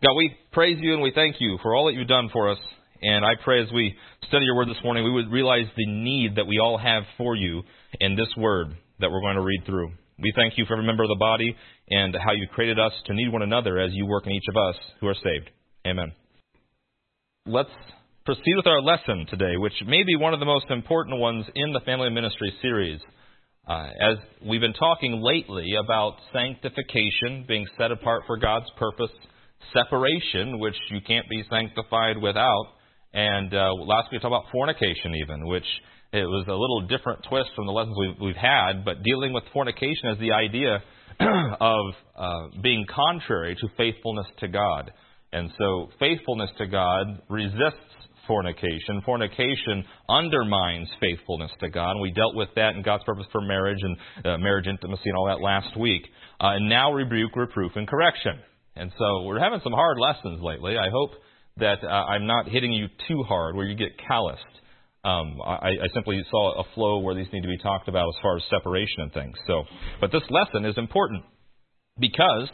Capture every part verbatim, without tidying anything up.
God, we praise you and we thank you for all that you've done for us. And I pray as we study your word this morning, we would realize the need that we all have for you in this word that we're going to read through. We thank you for every member of the body and how you created us to need one another as you work in each of us who are saved. Amen. Let's proceed with our lesson today, which may be one of the most important ones in the Family Ministry series. Uh, as we've been talking lately about sanctification, being set apart for God's purpose, separation, which you can't be sanctified without, and uh, last week we talked about fornication even, which it was a little different twist from the lessons we've, we've had, but dealing with fornication as the idea of uh, being contrary to faithfulness to God. And so faithfulness to God resists fornication. Fornication undermines faithfulness to God. And we dealt with that in God's purpose for marriage and uh, marriage intimacy and all that last week. Uh, and now rebuke, reproof, and correction. And so we're having some hard lessons lately. I hope that uh, I'm not hitting you too hard where you get calloused. Um, I, I simply saw a flow where these need to be talked about as far as separation and things. So, but this lesson is important because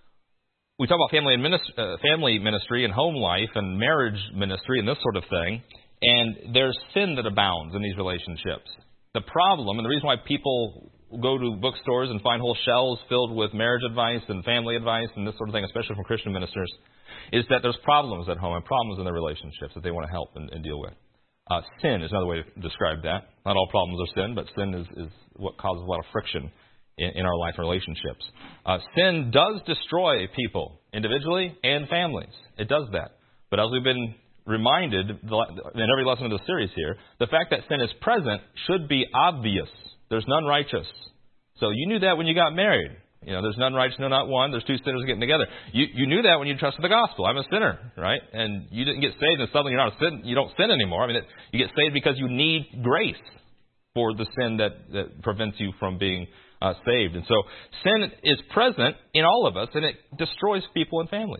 we talk about family and ministry, uh, family ministry and home life and marriage ministry and this sort of thing, and there's sin that abounds in these relationships. The problem, and the reason why people go to bookstores and find whole shelves filled with marriage advice and family advice and this sort of thing, especially from Christian ministers, is that there's problems at home and problems in their relationships that they want to help and, and deal with. Uh, sin is another way to describe that. Not all problems are sin, but sin is, is what causes a lot of friction in, in our life and relationships. Uh, sin does destroy people, individually and families. It does that. But as we've been reminded in every lesson of the series here, the fact that sin is present should be obvious. There's none righteous. So you knew that when you got married. You know, there's none righteous, no, not one. There's two sinners getting together. You you knew that when you trusted the gospel. I'm a sinner, right? And you didn't get saved and suddenly you're not a sin. You don't sin anymore. I mean, it, you get saved because you need grace for the sin that, that prevents you from being uh, saved. And so sin is present in all of us, and it destroys people and families.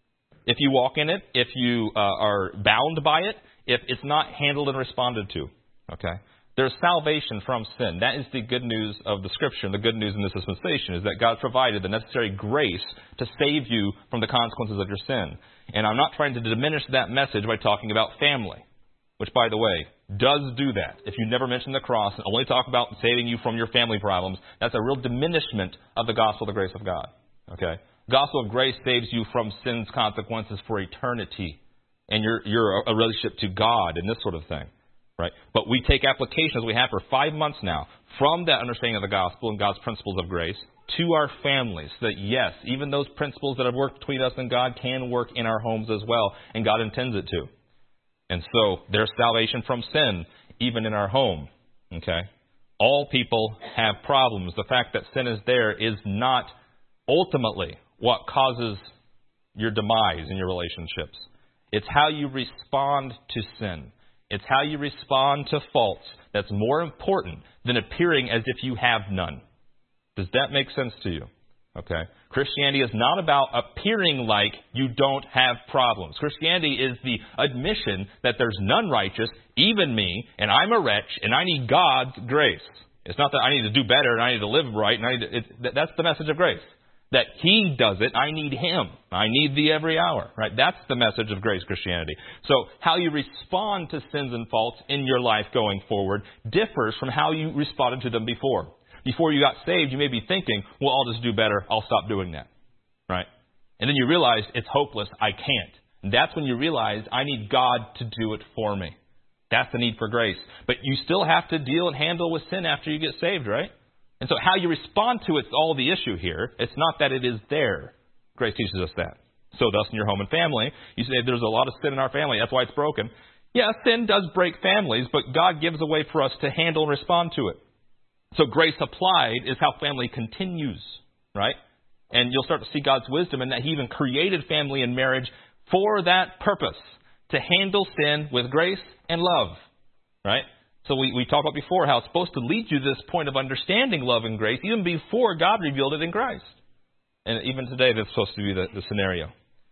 If you walk in it, if you uh, are bound by it, if it's not handled and responded to, okay? There's salvation from sin. That is the good news of the Scripture. And the good news in this dispensation is that God provided the necessary grace to save you from the consequences of your sin. And I'm not trying to diminish that message by talking about family, which, by the way, does do that. If you never mention the cross and only talk about saving you from your family problems, that's a real diminishment of the gospel of the grace of God. Okay? Gospel of grace saves you from sin's consequences for eternity and your, your a relationship to God and this sort of thing. Right? But we take applications we have for five months now from that understanding of the gospel and God's principles of grace to our families. So that, yes, even those principles that have worked between us and God can work in our homes as well, and God intends it to. And so there's salvation from sin even in our home. Okay? All people have problems. The fact that sin is there is not ultimately what causes your demise in your relationships. It's how you respond to sin. It's how you respond to faults that's more important than appearing as if you have none. Does that make sense to you? Okay. Christianity is not about appearing like you don't have problems. Christianity is the admission that there's none righteous, even me, and I'm a wretch, and I need God's grace. It's not that I need to do better and I need to live right. And I need to, it, that's the message of grace. That He does it, I need Him. I need Thee every hour. Right? That's the message of grace Christianity. So how you respond to sins and faults in your life going forward differs from how you responded to them before. Before you got saved, you may be thinking, well, I'll just do better. I'll stop doing that. Right? And then you realize it's hopeless. I can't. And that's when you realize I need God to do it for me. That's the need for grace. But you still have to deal and handle with sin after you get saved, right? And so how you respond to it's all the issue here. It's not that it is there. Grace teaches us that. So thus in your home and family, you say there's a lot of sin in our family. That's why it's broken. Yeah, sin does break families, but God gives a way for us to handle and respond to it. So grace applied is how family continues, right? And you'll start to see God's wisdom in that He even created family and marriage for that purpose, to handle sin with grace and love, right? So we, we talked about before how it's supposed to lead you to this point of understanding love and grace even before God revealed it in Christ. And even today, that's supposed to be the, the scenario.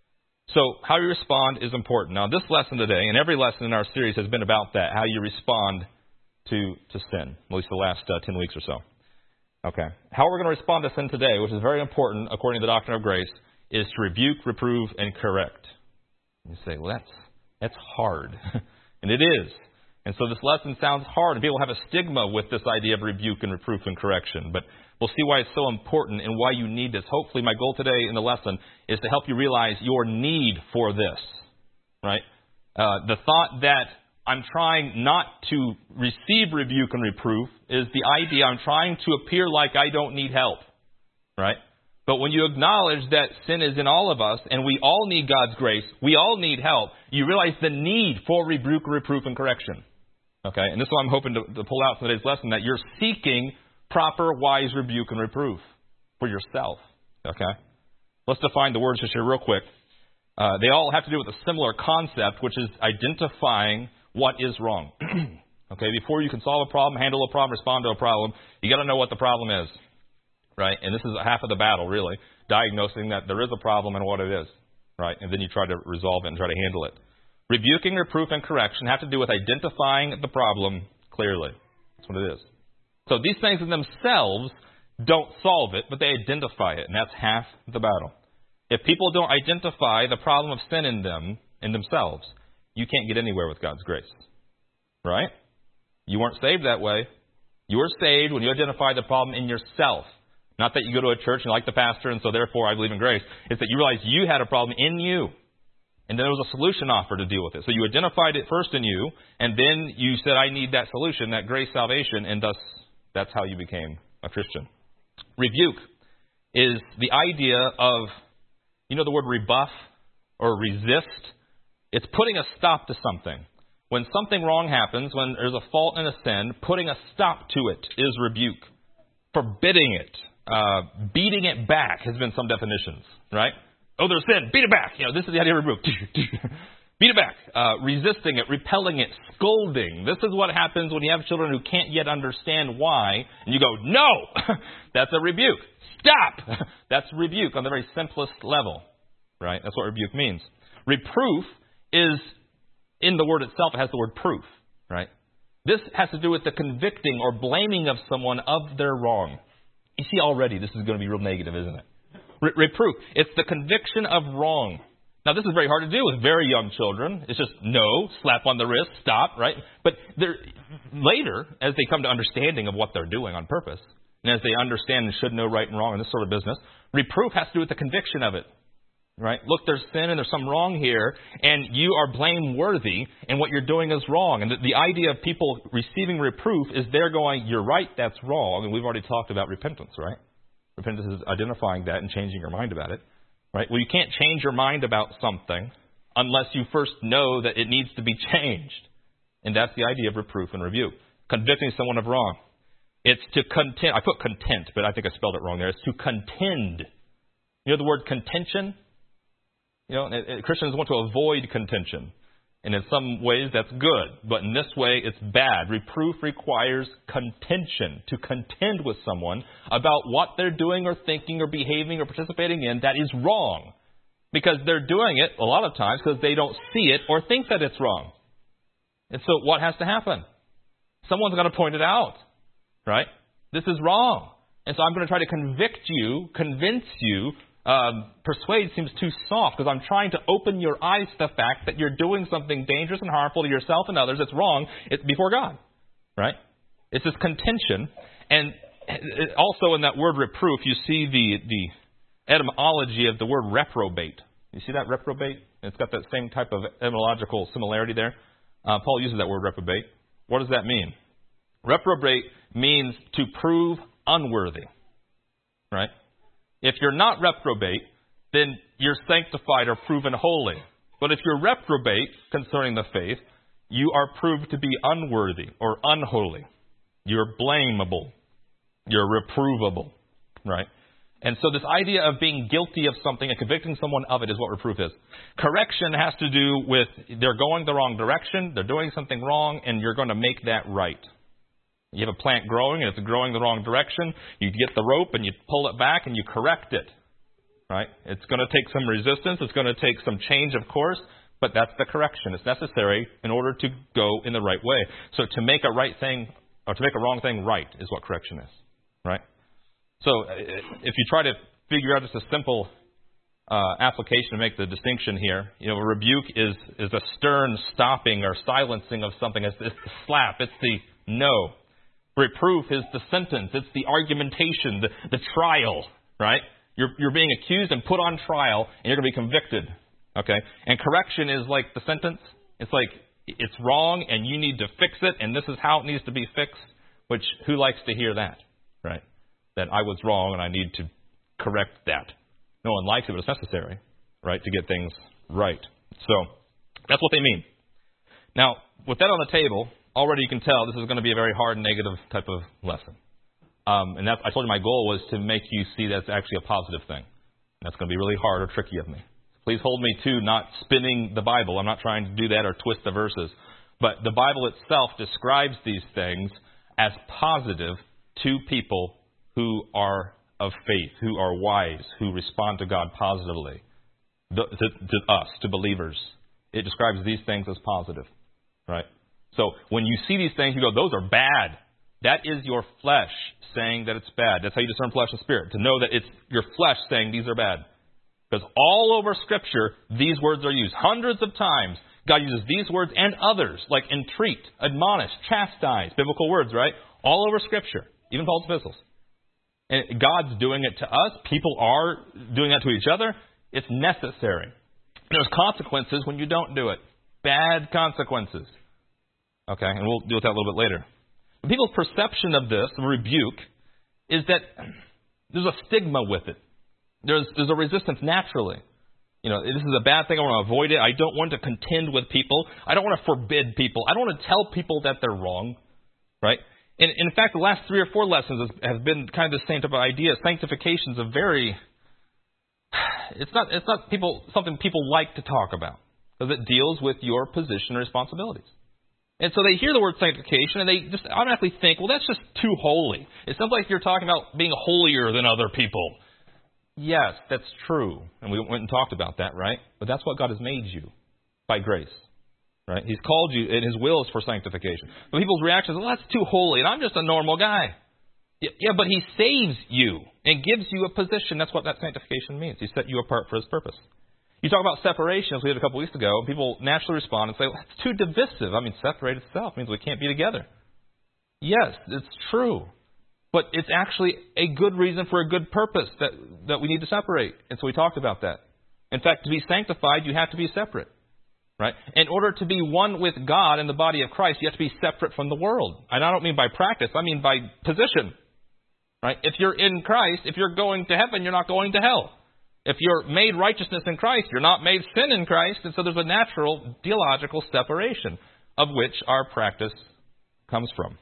So how you respond is important. Now, this lesson today, and every lesson in our series has been about that, how you respond to, to sin, at least the last uh, ten weeks or so. Okay. How we're going to respond to sin today, which is very important according to the doctrine of grace, is to rebuke, reprove, and correct. You say, well, that's, that's hard. And it is. And so this lesson sounds hard, and people have a stigma with this idea of rebuke and reproof and correction. But we'll see why it's so important and why you need this. Hopefully, my goal today in the lesson is to help you realize your need for this. Right? Uh, the thought that I'm trying not to receive rebuke and reproof is the idea I'm trying to appear like I don't need help. Right? But when you acknowledge that sin is in all of us and we all need God's grace, we all need help, you realize the need for rebuke, reproof, and correction. Okay? And this is what I'm hoping to, to pull out from today's lesson, that you're seeking proper, wise rebuke and reproof for yourself. Okay? Let's define the words just here real quick. Uh, they all have to do with a similar concept, which is identifying what is wrong. Okay? Before you can solve a problem, handle a problem, respond to a problem, you got to know what the problem is. Right? And this is half of the battle, really, diagnosing that there is a problem and what it is. Right? And then you try to resolve it and try to handle it. Rebuking, reproof, and correction have to do with identifying the problem clearly. That's what it is. So these things in themselves don't solve it, but they identify it, and that's half the battle. If people don't identify the problem of sin in them, in themselves, you can't get anywhere with God's grace. Right? You weren't saved that way. You were saved when you identify the problem in yourself. Not that you go to a church and you like the pastor, and so therefore I believe in grace. It's that you realize you had a problem in you. And then there was a solution offered to deal with it. So you identified it first in you, and then you said, I need that solution, that grace salvation, and thus that's how you became a Christian. Rebuke is the idea of, you know the word rebuff or resist? It's putting a stop to something. When something wrong happens, when there's a fault and a sin, putting a stop to it is rebuke. Forbidding it, uh, beating it back has been some definitions, right? Oh, there's sin. Beat it back. You know, this is the idea of rebuke. Beat it back. Uh, resisting it, repelling it, scolding. This is what happens when you have children who can't yet understand why, and you go, no! That's a rebuke. Stop! That's rebuke on the very simplest level, right? That's what rebuke means. Reproof is, in the word itself, it has the word proof, right? This has to do with the convicting or blaming of someone of their wrong. You see, already this is going to be real negative, isn't it? Re- reproof. It's the conviction of wrong. Now, this is very hard to do with very young children. It's just no, slap on the wrist, stop, right? But they're, later, as they come to understanding of what they're doing on purpose, and as they understand and should know right and wrong in this sort of business, reproof has to do with the conviction of it, right? Look, there's sin and there's some wrong here, and you are blameworthy, and what you're doing is wrong. And the, the idea of people receiving reproof is they're going, you're right, that's wrong. And we've already talked about repentance, right? Repentance is identifying that and changing your mind about it. Right? Well, you can't change your mind about something unless you first know that it needs to be changed. And that's the idea of reproof and rebuke. Convicting someone of wrong. It's to contend. I put content, but I think I spelled it wrong there. It's to contend. You know the word contention? You know, Christians want to avoid contention. And in some ways that's good. But in this way it's bad. Reproof requires contention. To contend with someone about what they're doing or thinking or behaving or participating in that is wrong. Because they're doing it a lot of times because they don't see it or think that it's wrong. And so what has to happen? Someone's got to point it out. Right? This is wrong. And so I'm going to try to convict you, convince you. Um, persuade seems too soft because I'm trying to open your eyes to the fact that you're doing something dangerous and harmful to yourself and others. It's wrong. It's before God. Right? It's this contention. And also in that word reproof, you see the, the etymology of the word reprobate. You see that reprobate? It's got that same type of etymological similarity there. Uh, Paul uses that word reprobate. What does that mean? Reprobate means to prove unworthy. Right? If you're not reprobate, then you're sanctified or proven holy. But if you're reprobate concerning the faith, you are proved to be unworthy or unholy. You're blamable. You're reprovable. Right? And so this idea of being guilty of something and convicting someone of it is what reproof is. Correction has to do with they're going the wrong direction, they're doing something wrong, and you're going to make that right. You have a plant growing, and it's growing the wrong direction. You get the rope, and you pull it back, and you correct it. Right? It's going to take some resistance. It's going to take some change, of course, but that's the correction. It's necessary in order to go in the right way. So to make a right thing, or to make a wrong thing right is what correction is. Right? So if you try to figure out just a simple uh, application to make the distinction here. You know, a rebuke is, is a stern stopping or silencing of something. It's, it's the slap. It's the no. Reproof is the sentence. It's the argumentation, the, the trial, right? You're, you're being accused and put on trial, and you're going to be convicted, okay? And correction is like the sentence. It's like it's wrong, and you need to fix it, and this is how it needs to be fixed, which who likes to hear that, right? That I was wrong, and I need to correct that. No one likes it, but it's necessary, right, to get things right. So that's what they mean. Now, with that on the table, already you can tell this is going to be a very hard, negative type of lesson. Um, and that's, I told you my goal was to make you see that's actually a positive thing. And that's going to be really hard or tricky of me. Please hold me to not spinning the Bible. I'm not trying to do that or twist the verses. But the Bible itself describes these things as positive to people who are of faith, who are wise, who respond to God positively, to, to, to us, to believers. It describes these things as positive, right? So when you see these things, you go, those are bad. That is your flesh saying that it's bad. That's how you discern flesh and spirit, to know that it's your flesh saying these are bad. Because all over Scripture, these words are used. Hundreds of times, God uses these words and others, like entreat, admonish, chastise, biblical words, right? All over Scripture, even Paul's epistles. And God's doing it to us. People are doing that to each other. It's necessary. There's consequences when you don't do it. Bad consequences. Okay, and we'll deal with that a little bit later. But people's perception of this, the rebuke, is that there's a stigma with it. There's there's a resistance naturally. You know, this is a bad thing. I want to avoid it. I don't want to contend with people. I don't want to forbid people. I don't want to tell people that they're wrong, right? And in fact, the last three or four lessons has been kind of the same type of idea. Sanctification is a very, it's not it's not people something people like to talk about because it deals with your position and responsibilities. And so they hear the word sanctification and they just automatically think, well, that's just too holy. It sounds like you're talking about being holier than other people. Yes, that's true. And we went and talked about that, right? But that's what God has made you by grace, right? He's called you, and His will is for sanctification. But people's reaction is, well, that's too holy, and I'm just a normal guy. Yeah, but He saves you and gives you a position. That's what that sanctification means. He set you apart for His purpose. You talk about separation, as we did a couple weeks ago, and people naturally respond and say, well, it's too divisive. I mean, separate itself means we can't be together. Yes, it's true. But it's actually a good reason for a good purpose that, that we need to separate. And so we talked about that. In fact, to be sanctified, you have to be separate. Right? In order to be one with God in the body of Christ, you have to be separate from the world. And I don't mean by practice, I mean by position. Right? If you're in Christ, if you're going to heaven, you're not going to hell. If you're made righteousness in Christ, you're not made sin in Christ. And so there's a natural theological separation of which our practice comes from.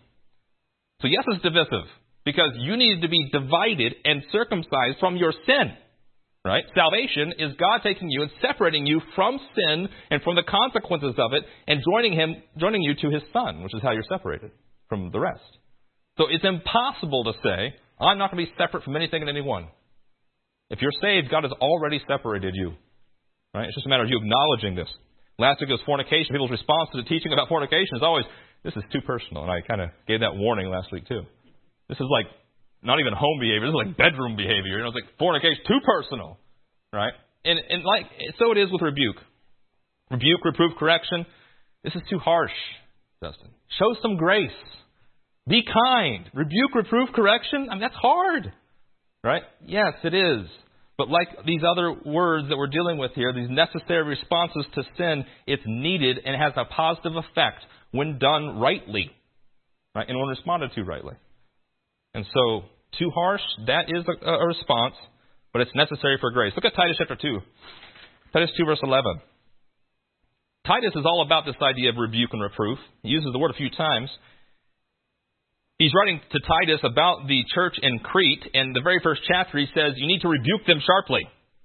So yes, it's divisive because you need to be divided and circumcised from your sin. Right? Salvation is God taking you and separating you from sin and from the consequences of it and joining Him, joining you to His Son, which is how you're separated from the rest. So it's impossible to say, I'm not going to be separate from anything and anyone. If you're saved, God has already separated you. Right? It's just a matter of you acknowledging this. Last week was fornication. People's response to the teaching about fornication is always, this is too personal. And I kind of gave that warning last week too. This is like not even home behavior. This is like bedroom behavior. You know, it's like fornication, too personal. Right? And, and like, so it is with rebuke. Rebuke, reproof, correction. This is too harsh, Dustin. Show some grace. Be kind. Rebuke, reproof, correction. I mean, that's hard. Right? Yes, it is. But like these other words that we're dealing with here, these necessary responses to sin, it's needed and has a positive effect when done rightly. Right? And when responded to rightly. And so, too harsh, that is a, a response, but it's necessary for grace. Look at Titus chapter two. Titus two verse eleven. Titus is all about this idea of rebuke and reproof. He uses the word a few times. He's writing to Titus about the church in Crete, and the very first chapter he says, you need to rebuke them sharply.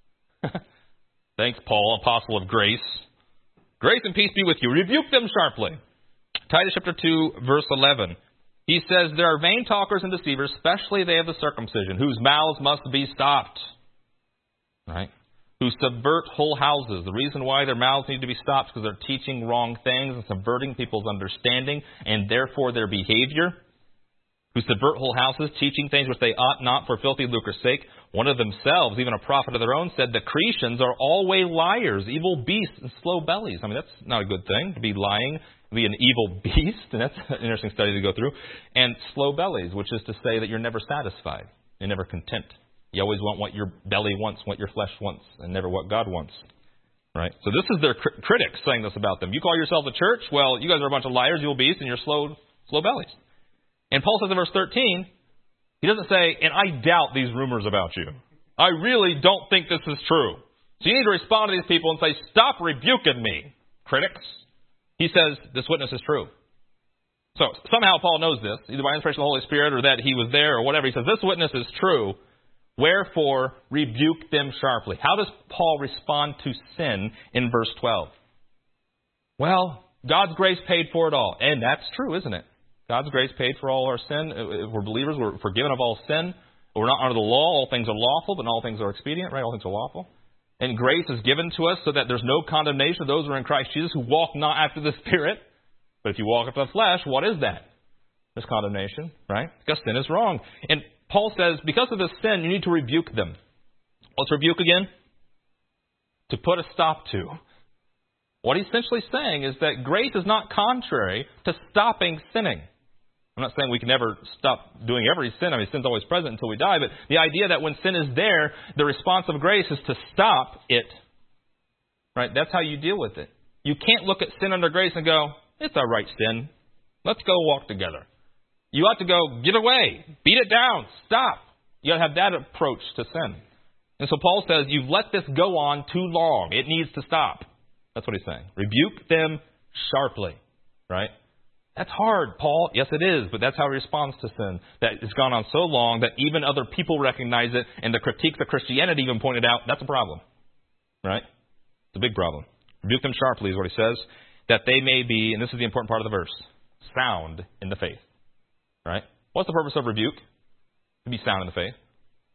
Thanks, Paul, apostle of grace. Grace and peace be with you. Rebuke them sharply. Titus chapter two, verse eleven. He says, there are vain talkers and deceivers, especially they of the circumcision, whose mouths must be stopped. Right? Who subvert whole houses. The reason why their mouths need to be stopped is because they're teaching wrong things and subverting people's understanding and therefore their behavior. Who subvert whole houses, teaching things which they ought not for filthy lucre's sake. One of themselves, even a prophet of their own, said the Cretians are always liars, evil beasts, and slow bellies. I mean, that's not a good thing, to be lying, to be an evil beast, and that's an interesting study to go through. And slow bellies, which is to say that you're never satisfied. You're never content. You always want what your belly wants, what your flesh wants, and never what God wants. Right? So this is their cr- critics saying this about them. You call yourself a church? Well, you guys are a bunch of liars, evil beasts, and you're slow, slow bellies. And Paul says in verse thirteen, he doesn't say, and I doubt these rumors about you. I really don't think this is true. So you need to respond to these people and say, stop rebuking me, critics. He says, this witness is true. So somehow Paul knows this, either by inspiration of the Holy Spirit or that he was there or whatever. He says, this witness is true. Wherefore, rebuke them sharply. How does Paul respond to sin in verse twelve? Well, God's grace paid for it all. And that's true, isn't it? God's grace paid for all our sin. If we're believers, we're forgiven of all sin. We're not under the law. All things are lawful, but not all things are expedient, right? All things are lawful. And grace is given to us so that there's no condemnation of those who are in Christ Jesus who walk not after the Spirit. But if you walk after the flesh, what is that? There's condemnation, right? Because sin is wrong. And Paul says, because of this sin, you need to rebuke them. What's rebuke again? To put a stop to. What he's essentially saying is that grace is not contrary to stopping sinning. I'm not saying we can never stop doing every sin. I mean, sin's always present until we die. But the idea that when sin is there, the response of grace is to stop it. Right? That's how you deal with it. You can't look at sin under grace and go, it's all right, sin. Let's go walk together. You ought to go, get away. Beat it down. Stop. You ought to have that approach to sin. And so Paul says, you've let this go on too long. It needs to stop. That's what he's saying. Rebuke them sharply. Right? That's hard, Paul. Yes, it is, but that's how he responds to sin. That it's gone on so long that even other people recognize it, and the critiques of Christianity even pointed out, that's a problem. Right? It's a big problem. Rebuke them sharply is what he says, that they may be, and this is the important part of the verse, sound in the faith. Right? What's the purpose of rebuke? To be sound in the faith.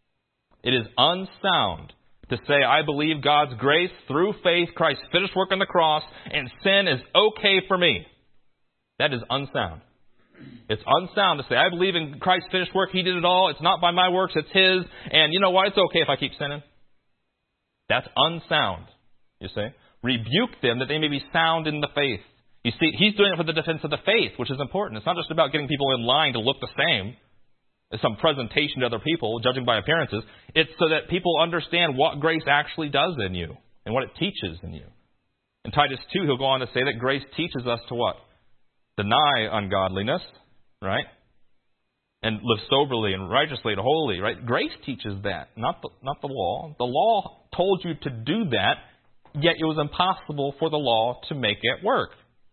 It is unsound to say, I believe God's grace through faith, Christ's finished work on the cross, and sin is okay for me. That is unsound. It's unsound to say, I believe in Christ's finished work. He did it all. It's not by my works. It's His. And you know what? It's okay if I keep sinning. That's unsound, you see. Rebuke them that they may be sound in the faith. You see, he's doing it for the defense of the faith, which is important. It's not just about getting people in line to look the same as some presentation to other people, judging by appearances. It's so that people understand what grace actually does in you and what it teaches in you. In Titus two, he'll go on to say that grace teaches us to what? Deny ungodliness, right? And live soberly and righteously and holy, right? Grace teaches that, not the, not the law. The law told you to do that, yet it was impossible for the law to make it work.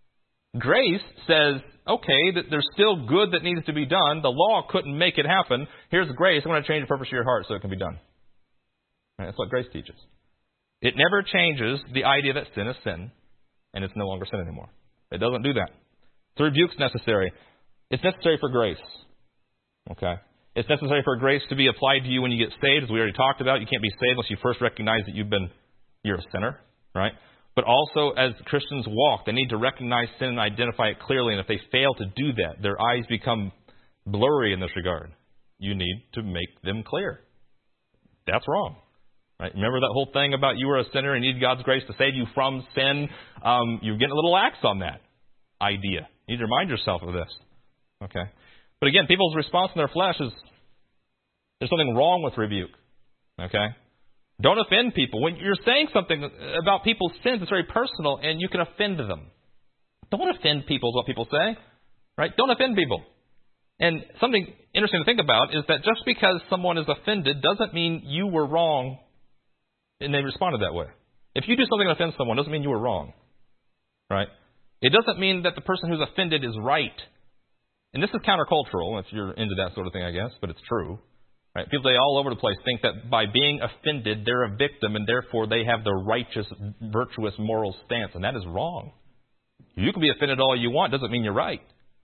Grace says, okay, that there's still good that needs to be done. The law couldn't make it happen. Here's grace. I'm going to change the purpose of your heart so it can be done. Right? That's what grace teaches. It never changes the idea that sin is sin, and it's no longer sin anymore. It doesn't do that. The rebuke's necessary. It's necessary for grace. Okay? It's necessary for grace to be applied to you when you get saved, as we already talked about. You can't be saved unless you first recognize that you've been, you're a sinner, right? But also, as Christians walk, they need to recognize sin and identify it clearly. And if they fail to do that, their eyes become blurry in this regard. You need to make them clear. That's wrong. Right? Remember that whole thing about you were a sinner and you need God's grace to save you from sin? Um, you're getting a little lax on that idea. You need to remind yourself of this. Okay? But again, people's response in their flesh is, there's something wrong with rebuke. Okay? Don't offend people. When you're saying something about people's sins, it's very personal, and you can offend them. Don't offend people is what people say. Right? Don't offend people. And something interesting to think about is that just because someone is offended doesn't mean you were wrong and they responded that way. If you do something that offends someone, it doesn't mean you were wrong. Right? It doesn't mean that the person who's offended is right. And this is countercultural, if you're into that sort of thing, I guess, but it's true. Right? People today all over the place think that by being offended, they're a victim, and therefore they have the righteous, virtuous, moral stance. And that is wrong. You can be offended all you want. It doesn't mean you're right.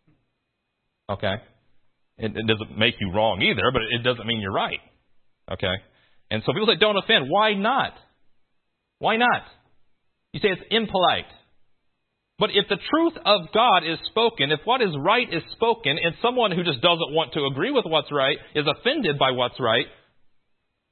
Okay? It, it doesn't make you wrong either, but it doesn't mean you're right. Okay? And so people say, don't offend. Why not? Why not? You say it's impolite. But if the truth of God is spoken, if what is right is spoken, and someone who just doesn't want to agree with what's right is offended by what's right,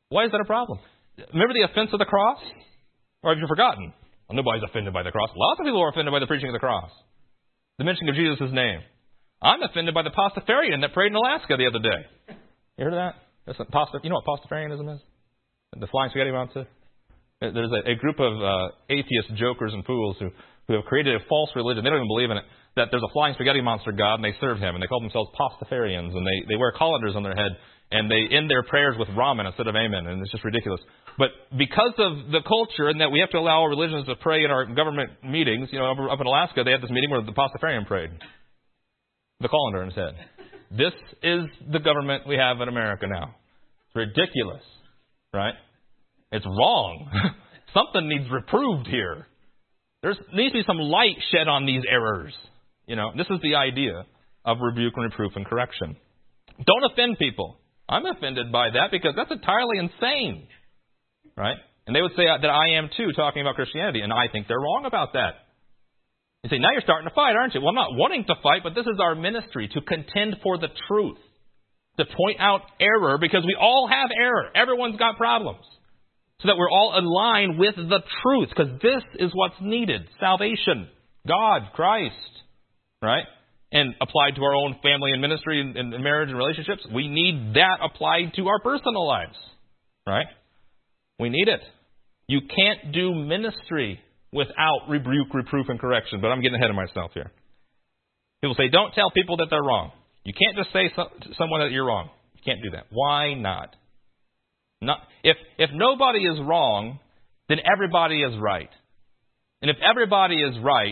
Why is that a problem? Remember the offense of the cross? Or have you forgotten? Well, nobody's offended by the cross. Lots of people are offended by the preaching of the cross. The mentioning of Jesus' name. I'm offended by the Pastafarian that prayed in Alaska the other day. You heard of that? That's a pasta, you know what Pastafarianism is? The flying spaghetti monster? There's a, a group of uh, atheist jokers and fools who, who have created a false religion. They don't even believe in it. That there's a flying spaghetti monster god, and they serve him, and they call themselves Pastafarians, and they, they wear colanders on their head, and they end their prayers with ramen instead of amen, and it's just ridiculous. But because of the culture, and that we have to allow religions to pray in our government meetings, you know, up, up in Alaska, they had this meeting where the Pastafarian prayed. The colander in his head. This is the government we have in America now. It's ridiculous, right? It's wrong. Something needs reproved here. There needs to be some light shed on these errors. You know, this is the idea of rebuke and reproof and correction. Don't offend people. I'm offended by that because that's entirely insane, right? And they would say that I am too, talking about Christianity, and I think they're wrong about that. You say, now you're starting to fight, aren't you? Well, I'm not wanting to fight, but this is our ministry, to contend for the truth, to point out error, because we all have error. Everyone's got problems. So that we're all in line with the truth, because this is what's needed. Salvation, God, Christ, right? And applied to our own family and ministry and, and marriage and relationships. We need that applied to our personal lives, right? We need it. You can't do ministry without rebuke, reproof, and correction. But I'm getting ahead of myself here. People say, don't tell people that they're wrong. You can't just say so, to someone that you're wrong. You can't do that. Why not? Not if if nobody is wrong, then everybody is right. And if everybody is right,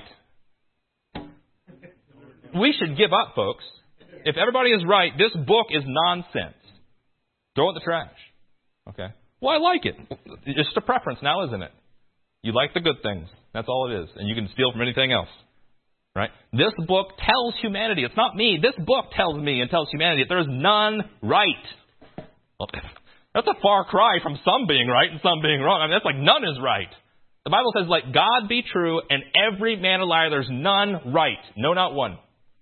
we should give up, folks. If everybody is right, this book is nonsense. Throw it in the trash. Okay? Well, I like it. It's just a preference now, isn't it? You like the good things. That's all it is. And you can steal from anything else. Right? This book tells humanity. It's not me. This book tells me and tells humanity that there is none right. Well, that's a far cry from some being right and some being wrong. I mean, that's like none is right. The Bible says, let God be true and every man a liar. There's none right. No, not one.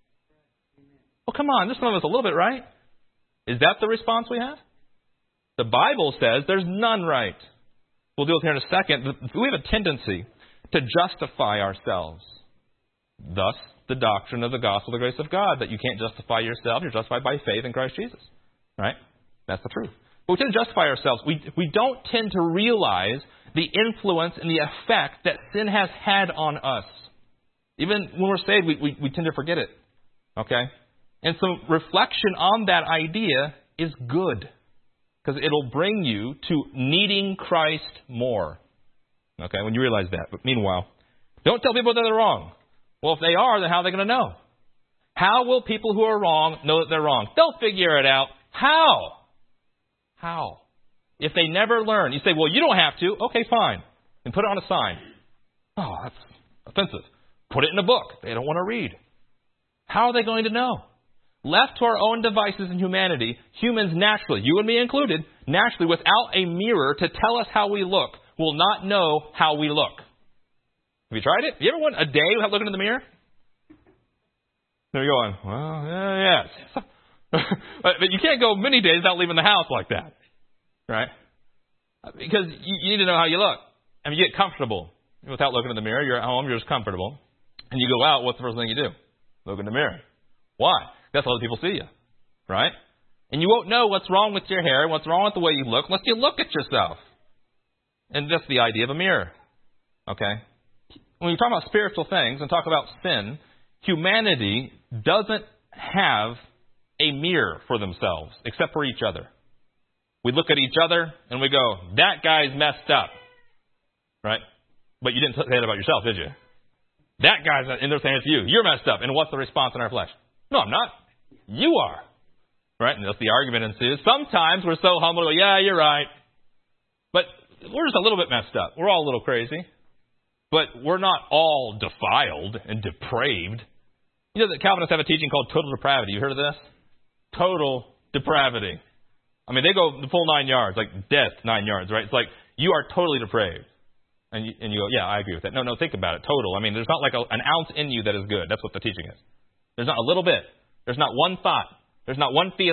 Well, come on. This one of us a little bit right. Is that the response we have? The Bible says there's none right. We'll deal with here in a second. We have a tendency to justify ourselves. Thus, the doctrine of the gospel of the grace of God, that you can't justify yourself. You're justified by faith in Christ Jesus. Right? That's the truth. But we tend to justify ourselves. We, we don't tend to realize the influence and the effect that sin has had on us. Even when we're saved, we, we, we tend to forget it. Okay? And so reflection on that idea is good. Because it'll bring you to needing Christ more. Okay, when you realize that. But meanwhile, don't tell people that they're wrong. Well, if they are, then how are they going to know? How will people who are wrong know that they're wrong? They'll figure it out. How? How? If they never learn. You say, well, you don't have to. Okay, fine. And put it on a sign. Oh, that's offensive. Put it in a book. They don't want to read. How are they going to know? Left to our own devices in humanity, humans naturally, you and me included, naturally, without a mirror to tell us how we look, will not know how we look. Have you tried it? Have you ever went a day without looking in the mirror? They're going, well, yeah, yes. But you can't go many days without leaving the house like that. Right? Because you, you need to know how you look. I mean, you get comfortable without looking in the mirror. You're at home, you're just comfortable. And you go out, what's the first thing you do? Look in the mirror. Why? That's how other people see you. Right? And you won't know what's wrong with your hair, what's wrong with the way you look, unless you look at yourself. And that's the idea of a mirror. Okay? When you talk about spiritual things and talk about sin, humanity doesn't have a mirror for themselves, except for each other. We look at each other and we go, that guy's messed up. Right? But you didn't say that about yourself, did you? That guy's, and they're saying it's you. You're messed up. And what's the response in our flesh? No, I'm not. You are. Right? And that's the argument ensues. Sometimes we're so humble, we go, yeah, you're right. But we're just a little bit messed up. We're all a little crazy. But we're not all defiled and depraved. You know that Calvinists have a teaching called total depravity. You heard of this? Total depravity. I mean, they go the full nine yards, like death nine yards, right? It's like you are totally depraved. And you, and you go, yeah, I agree with that. No, no, think about it. Total. I mean, there's not like a, an ounce in you that is good. That's what the teaching is. There's not a little bit. There's not one thought. There's not one feeling.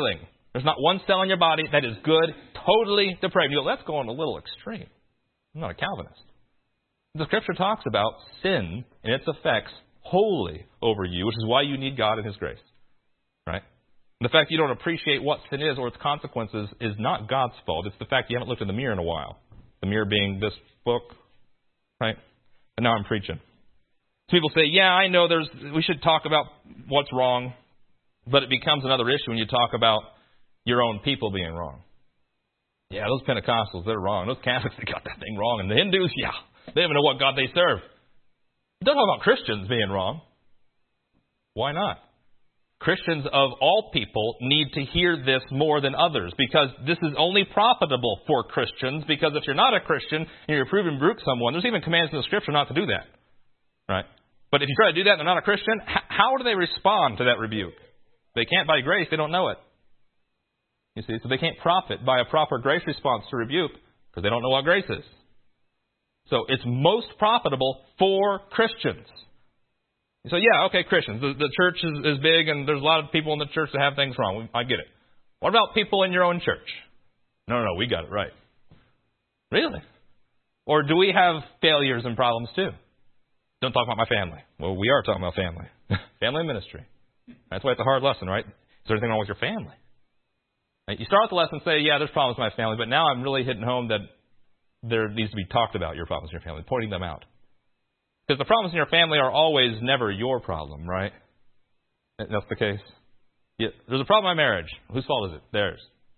There's not one cell in your body that is good, totally depraved. You go, that's going a little extreme. I'm not a Calvinist. The Scripture talks about sin and its effects wholly over you, which is why you need God and His grace. Right? And the fact you don't appreciate what sin is or its consequences is not God's fault. It's the fact you haven't looked in the mirror in a while. The mirror being this book. Right? And now I'm preaching. So people say, yeah, I know there's we should talk about what's wrong, but it becomes another issue when you talk about your own people being wrong. Yeah, those Pentecostals, they're wrong. Those Catholics, they got that thing wrong. And the Hindus, yeah, they don't even know what God they serve. Don't talk about Christians being wrong. Why not? Christians of all people need to hear this more than others, because this is only profitable for Christians, because if you're not a Christian and you're approving rebuke someone, there's even commands in the Scripture not to do that. Right? But if you try to do that and they're not a Christian, how do they respond to that rebuke? They can't by grace. They don't know it. You see, so they can't profit by a proper grace response to rebuke because they don't know what grace is. So it's most profitable for Christians. So yeah, okay, Christians. The, the church is, is big and there's a lot of people in the church that have things wrong. I get it. What about people in your own church? No, no, no, we got it right. Really? Or do we have failures and problems too? Don't talk about my family. Well, we are talking about family. Family ministry. That's why it's a hard lesson, right? Is there anything wrong with your family? You start the lesson and say, yeah, there's problems with my family, but now I'm really hitting home that there needs to be talked about your problems in your family, pointing them out. Because the problems in your family are always never your problem, right? That's the case. Yeah, there's a problem in my marriage. Whose fault is it? Theirs.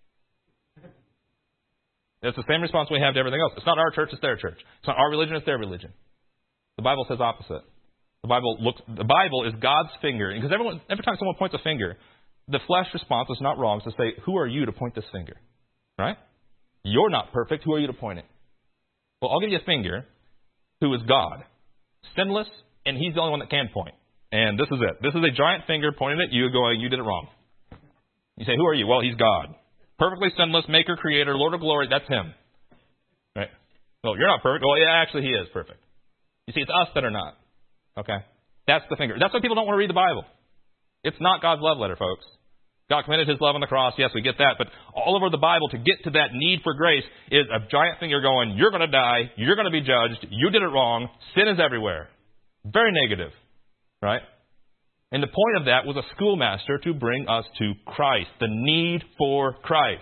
It's the same response we have to everything else. It's not our church, it's their church. It's not our religion, it's their religion. The Bible says opposite. The Bible looks. The Bible is God's finger. Because everyone, every time someone points a finger, the flesh response is not wrong. It's to say, who are you to point this finger? Right? You're not perfect. Who are you to point it? Well, I'll give you a finger who is God. Sinless, and He's the only one that can point. And this is it. This is a giant finger pointing at you going, you did it wrong. You say, who are you? Well, He's God. Perfectly sinless, maker, creator, Lord of glory. That's Him. Right? Well, you're not perfect. Well, yeah, actually He is perfect. You see, it's us that are not. Okay? That's the finger. That's why people don't want to read the Bible. It's not God's love letter, folks. God committed His love on the cross. Yes, we get that. But all over the Bible, to get to that need for grace, is a giant finger going, you're going to die. You're going to be judged. You did it wrong. Sin is everywhere. Very negative. Right? And the point of that was a schoolmaster to bring us to Christ. The need for Christ.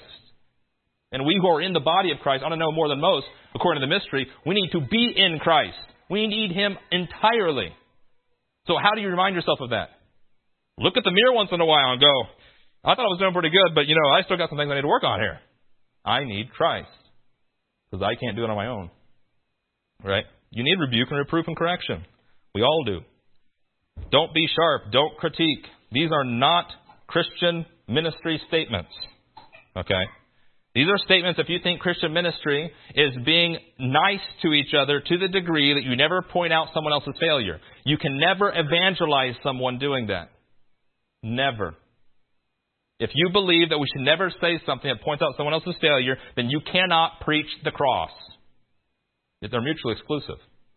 And we who are in the body of Christ, I don't know more than most, according to the mystery, we need to be in Christ. We need Him entirely. So how do you remind yourself of that? Look at the mirror once in a while and go, I thought I was doing pretty good, but, you know, I still got some things I need to work on here. I need Christ. Because I can't do it on my own. Right? You need rebuke and reproof and correction. We all do. Don't be sharp. Don't critique. These are not Christian ministry statements. Okay? These are statements if you think Christian ministry is being nice to each other to the degree that you never point out someone else's failure. You can never evangelize someone doing that. Never. If you believe that we should never say something that points out someone else's failure, then you cannot preach the cross. They're mutually exclusive.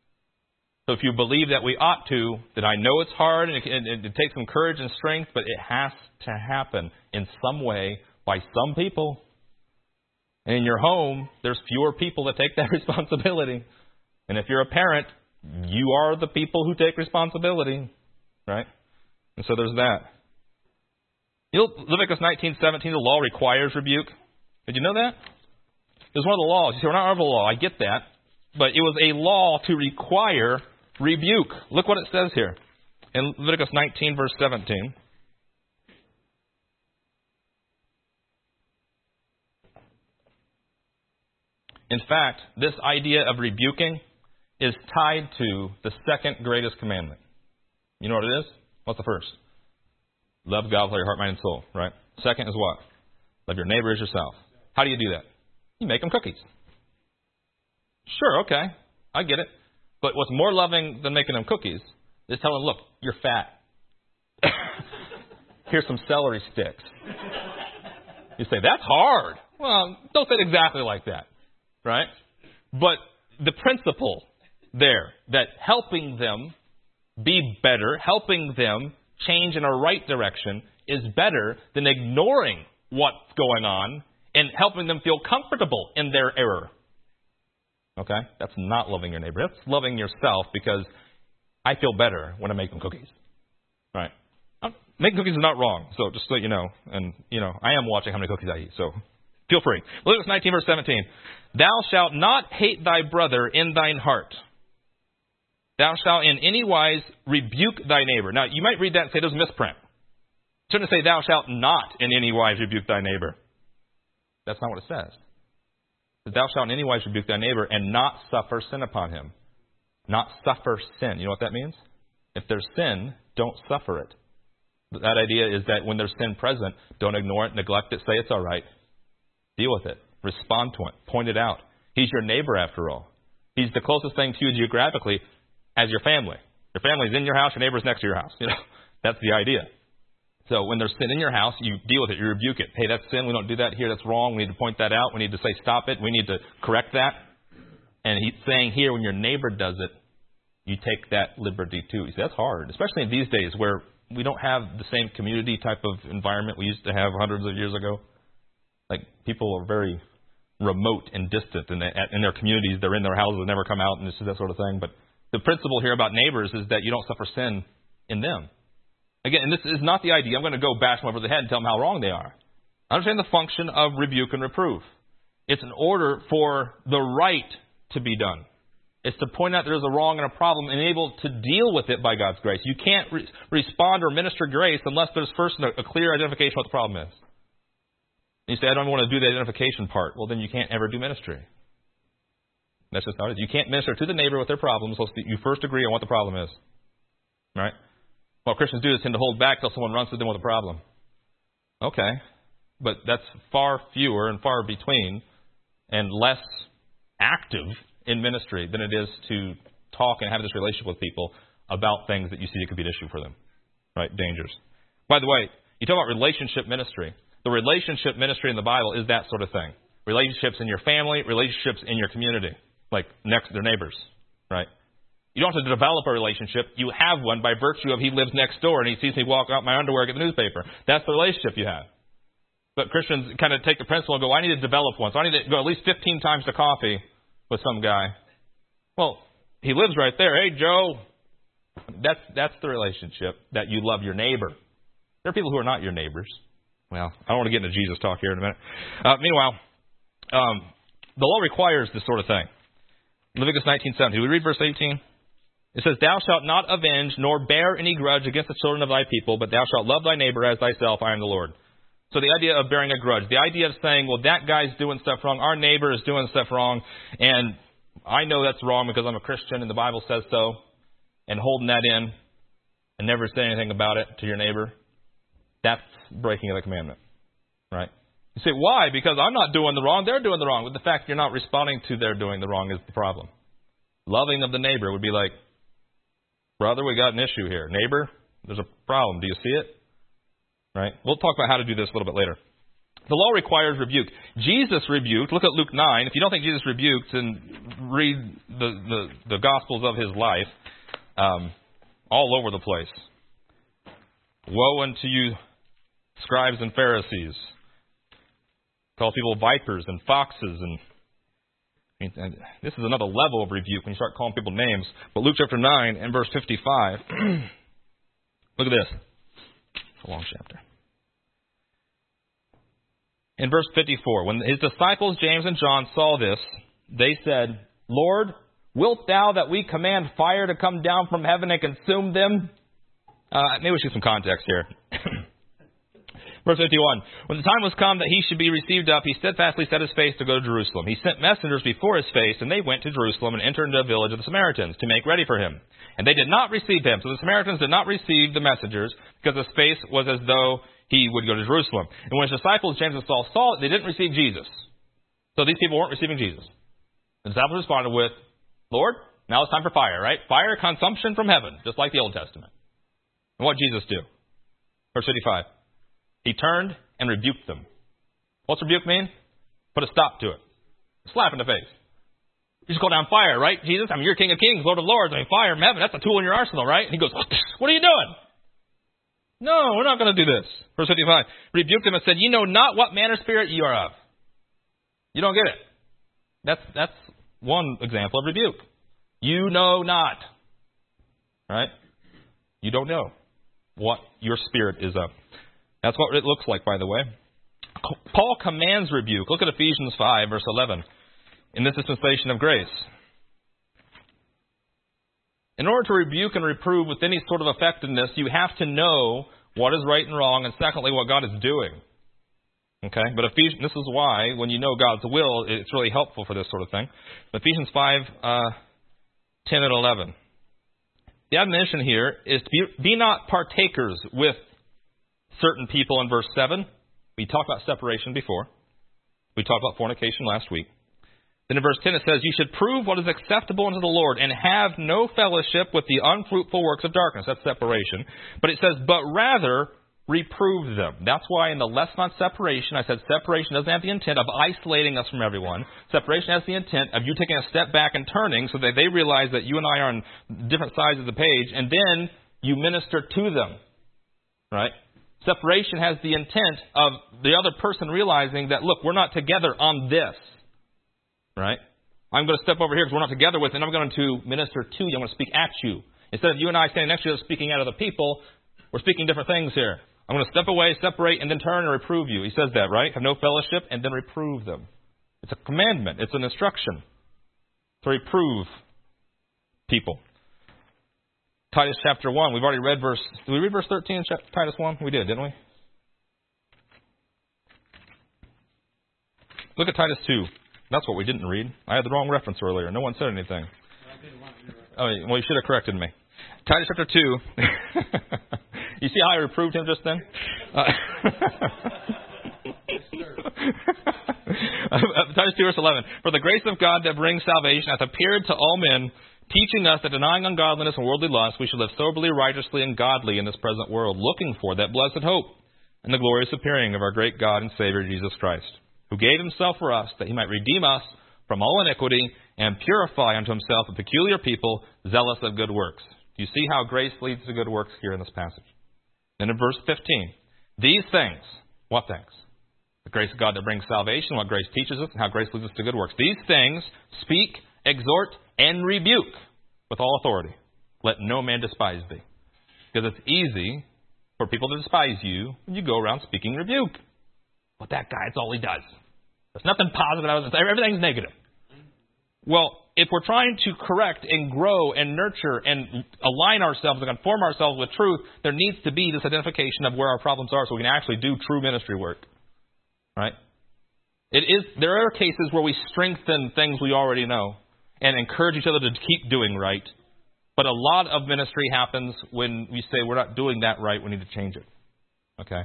So if you believe that we ought to, then I know it's hard and it, it, it takes some courage and strength, but it has to happen in some way by some people. And in your home, there's fewer people that take that responsibility. And if you're a parent, you are the people who take responsibility. Right? And so there's that. You know, Leviticus nineteen seventeen, the law requires rebuke. Did you know that? It was one of the laws. You say, we're not under the law. I get that. But it was a law to require rebuke. Look what it says here. In Leviticus nineteen, verse seventeen. In fact, this idea of rebuking is tied to the second greatest commandment. You know what it is? What's the first? Love God with all your heart, mind, and soul, right? Second is what? Love your neighbor as yourself. How do you do that? You make them cookies. Sure, okay. I get it. But what's more loving than making them cookies is telling them, look, you're fat. Here's some celery sticks. You say, that's hard. Well, don't say it exactly like that, right? But the principle there, that helping them be better, helping them change in a right direction, is better than ignoring what's going on and helping them feel comfortable in their error. Okay? That's not loving your neighbor. That's loving yourself because I feel better when I make them cookies. Right? Making cookies is not wrong, so just so you know. And, you know, I am watching how many cookies I eat, so feel free. Leviticus nineteen, verse seventeen. Thou shalt not hate thy brother in thine heart. Thou shalt in any wise rebuke thy neighbor. Now, you might read that and say, there's a misprint. It shouldn't say, thou shalt not in any wise rebuke thy neighbor. That's not what it says. Thou shalt in any wise rebuke thy neighbor and not suffer sin upon him. Not suffer sin. You know what that means? If there's sin, don't suffer it. That idea is that when there's sin present, don't ignore it, neglect it, say it's all right. Deal with it. Respond to it. Point it out. He's your neighbor after all. He's the closest thing to you geographically as your family. Your family's in your house, your neighbor's next to your house. You know, that's the idea. So when there's sin in your house, you deal with it. You rebuke it. Hey, that's sin. We don't do that here. That's wrong. We need to point that out. We need to say stop it. We need to correct that. And he's saying here, when your neighbor does it, you take that liberty too. You see, that's hard, especially in these days where we don't have the same community type of environment we used to have hundreds of years ago. Like, people are very remote and distant in, the, in their communities. They're in their houses and never come out and this is that sort of thing. But the principle here about neighbors is that you don't suffer sin in them. Again, and this is not the idea. I'm going to go bash them over the head and tell them how wrong they are. Understand the function of rebuke and reproof. It's an order for the right to be done. It's to point out there's a wrong and a problem and able to deal with it by God's grace. You can't re- respond or minister grace unless there's first a, a clear identification of what the problem is. And you say, I don't want to do the identification part. Well, then you can't ever do ministry. That's just how it is. You can't minister to the neighbor with their problems unless you first agree on what the problem is. Right? What Christians do is tend to hold back till someone runs to them with a problem. Okay. But that's far fewer and far between and less active in ministry than it is to talk and have this relationship with people about things that you see that could be an issue for them. Right? Dangers. By the way, you talk about relationship ministry. The relationship ministry in the Bible is that sort of thing. Relationships in your family, relationships in your community, like next to their neighbors. Right? You don't have to develop a relationship. You have one by virtue of he lives next door and he sees me walk out my underwear, get the newspaper. That's the relationship you have. But Christians kind of take the principle and go, I need to develop one. So I need to go at least fifteen times to coffee with some guy. Well, he lives right there. Hey, Joe. That's that's the relationship that you love your neighbor. There are people who are not your neighbors. Well, I don't want to get into Jesus talk here in a minute. Uh, meanwhile, um, the law requires this sort of thing. Leviticus nineteen seventeen. We read verse eighteen. It says, Thou shalt not avenge nor bear any grudge against the children of thy people, but thou shalt love thy neighbor as thyself. I am the Lord. So the idea of bearing a grudge, the idea of saying, well, that guy's doing stuff wrong, our neighbor is doing stuff wrong, and I know that's wrong because I'm a Christian and the Bible says so, and holding that in and never saying anything about it to your neighbor, that's breaking of the commandment, right? You say, why? Because I'm not doing the wrong, they're doing the wrong. But the fact you're not responding to their doing the wrong is the problem. Loving of the neighbor would be like, brother, we got an issue here. Neighbor, there's a problem. Do you see it? Right? We'll talk about how to do this a little bit later. The law requires rebuke. Jesus rebuked. Look at Luke nine. If you don't think Jesus rebuked, then read the, the, the Gospels of his life um, all over the place. Woe unto you, scribes and Pharisees. Call people vipers and foxes. And, and this is another level of rebuke when you start calling people names. But Luke chapter nine and verse fifty-five. Look at this. It's a long chapter. In verse fifty-four, when his disciples James and John saw this, they said, Lord, wilt thou that we command fire to come down from heaven and consume them? Uh, maybe we should get some context here. Verse fifty-one, when the time was come that he should be received up, he steadfastly set his face to go to Jerusalem. He sent messengers before his face, and they went to Jerusalem and entered into a village of the Samaritans to make ready for him. And they did not receive him. So the Samaritans did not receive the messengers because his face was as though he would go to Jerusalem. And when his disciples, James and Saul, saw it, they didn't receive Jesus. So these people weren't receiving Jesus. The disciples responded with, Lord, now it's time for fire, right? Fire consumption from heaven, just like the Old Testament. And what did Jesus do? Verse fifty-five. He turned and rebuked them. What's rebuke mean? Put a stop to it. Slap in the face. You just call down fire, right, Jesus? I mean, you're King of Kings, Lord of Lords. I mean, fire from heaven, that's a tool in your arsenal, right? And he goes, what are you doing? No, we're not going to do this. Verse fifty-five, rebuked them and said, "You know not what manner of spirit you are of." You don't get it. That's that's one example of rebuke. You know not. Right? You don't know what your spirit is of. That's what it looks like, by the way. Paul commands rebuke. Look at Ephesians five, verse eleven. In this dispensation of grace. In order to rebuke and reprove with any sort of effectiveness, you have to know what is right and wrong, and secondly, what God is doing. Okay? But Ephesians, this is why, when you know God's will, it's really helpful for this sort of thing. But Ephesians five, uh, ten and eleven. The admonition here is to be, be not partakers with certain people in verse seven. We talked about separation before. We talked about fornication last week. Then in verse ten it says, "You should prove what is acceptable unto the Lord, and have no fellowship with the unfruitful works of darkness." That's separation. But it says, "But rather reprove them." That's why in the lesson on separation, I said separation doesn't have the intent of isolating us from everyone. Separation has the intent of you taking a step back and turning so that they realize that you and I are on different sides of the page, and then you minister to them. Right? Separation has the intent of the other person realizing that, look, we're not together on this. Right? I'm going to step over here because we're not together with it, and I'm going to minister to you. I'm going to speak at you. Instead of you and I standing next to you speaking at other people, we're speaking different things here. I'm going to step away, separate, and then turn and reprove you. He says that, right? Have no fellowship, and then reprove them. It's a commandment. It's an instruction to reprove people. Titus chapter one. We've already read verse... Did we read verse thirteen in Titus one? We did, didn't we? Look at Titus two. That's what we didn't read. I had the wrong reference earlier. No one said anything. Oh, well, you should have corrected me. Titus chapter two. You see how I reproved him just then? Uh, Titus two, verse eleven. "For the grace of God that brings salvation hath appeared to all men, teaching us that denying ungodliness and worldly lust, we should live soberly, righteously, and godly in this present world, looking for that blessed hope and the glorious appearing of our great God and Savior Jesus Christ, who gave himself for us, that he might redeem us from all iniquity and purify unto himself a peculiar people, zealous of good works." Do you see how grace leads to good works here in this passage? Then in verse fifteen, "These things," what things? The grace of God that brings salvation, what grace teaches us, and how grace leads us to good works. "These things speak, exhort, and rebuke with all authority. Let no man despise thee." Because it's easy for people to despise you when you go around speaking rebuke. But that guy, it's all he does. There's nothing positive about it. Everything's negative. Well, if we're trying to correct and grow and nurture and align ourselves and conform ourselves with truth, there needs to be this identification of where our problems are so we can actually do true ministry work. Right? It is. There are cases where we strengthen things we already know and encourage each other to keep doing right. But a lot of ministry happens when we say we're not doing that right, we need to change it. Okay?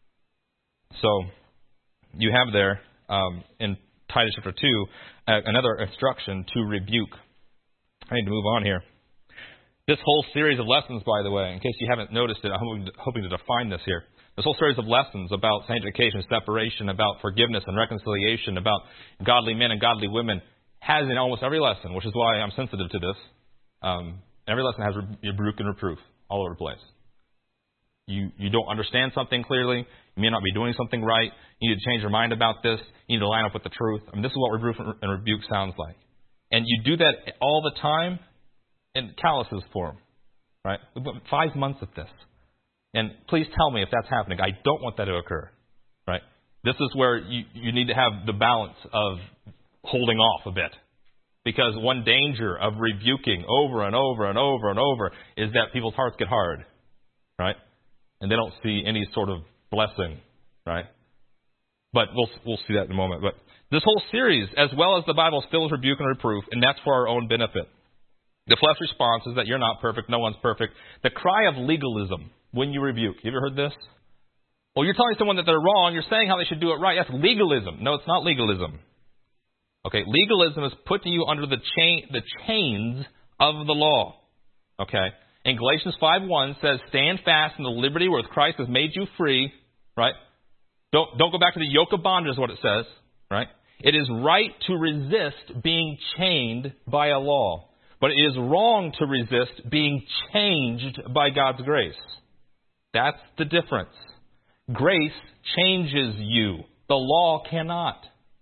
So, you have there um, in Titus chapter two uh, another instruction to rebuke. I need to move on here. This whole series of lessons, by the way, in case you haven't noticed it, I'm hoping to, hoping to define this here. This whole series of lessons about sanctification, separation, about forgiveness and reconciliation, about godly men and godly women, has in almost every lesson, which is why I'm sensitive to this. Um, every lesson has rebuke and reproof all over the place. You you don't understand something clearly. You may not be doing something right. You need to change your mind about this. You need to line up with the truth. I mean, this is what reproof and rebuke sounds like. And you do that all the time in Callus's form, right? We've got five months of this. And please tell me if that's happening. I don't want that to occur, right? This is where you, you need to have the balance of holding off a bit. Because one danger of rebuking over and over and over and over is that people's hearts get hard, right? And they don't see any sort of blessing, right? But we'll we'll see that in a moment. But this whole series, as well as the Bible, is filled with rebuke and reproof, and that's for our own benefit. The flesh response is that you're not perfect, no one's perfect. The cry of legalism when you rebuke. You ever heard this? Well, you're telling someone that they're wrong, you're saying how they should do it right. That's legalism. No, it's not legalism. Okay, legalism is putting you under the chain, the chains of the law. Okay, and Galatians five one says, "Stand fast in the liberty wherewith Christ has made you free." Right? Don't don't go back to the yoke of bondage. Is what it says. Right? It is right to resist being chained by a law, but it is wrong to resist being changed by God's grace. That's the difference. Grace changes you. The law cannot.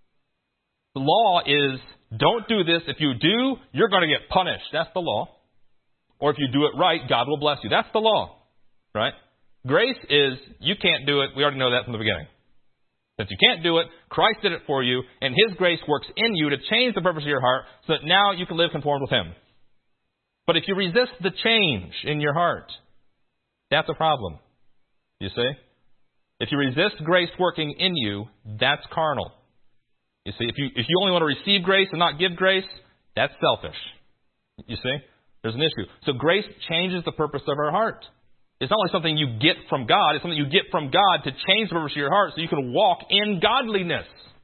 The law is, don't do this. If you do, you're going to get punished. That's the law. Or if you do it right, God will bless you. That's the law. Right? Grace is, you can't do it. We already know that from the beginning. Since you can't do it, Christ did it for you, and His grace works in you to change the purpose of your heart so that now you can live conformed with Him. But if you resist the change in your heart, that's a problem. You see? If you resist grace working in you, that's carnal. You see, if you if you only want to receive grace and not give grace, that's selfish. You see? There's an issue. So grace changes the purpose of our heart. It's not only something you get from God, it's something you get from God to change the purpose of your heart so you can walk in godliness.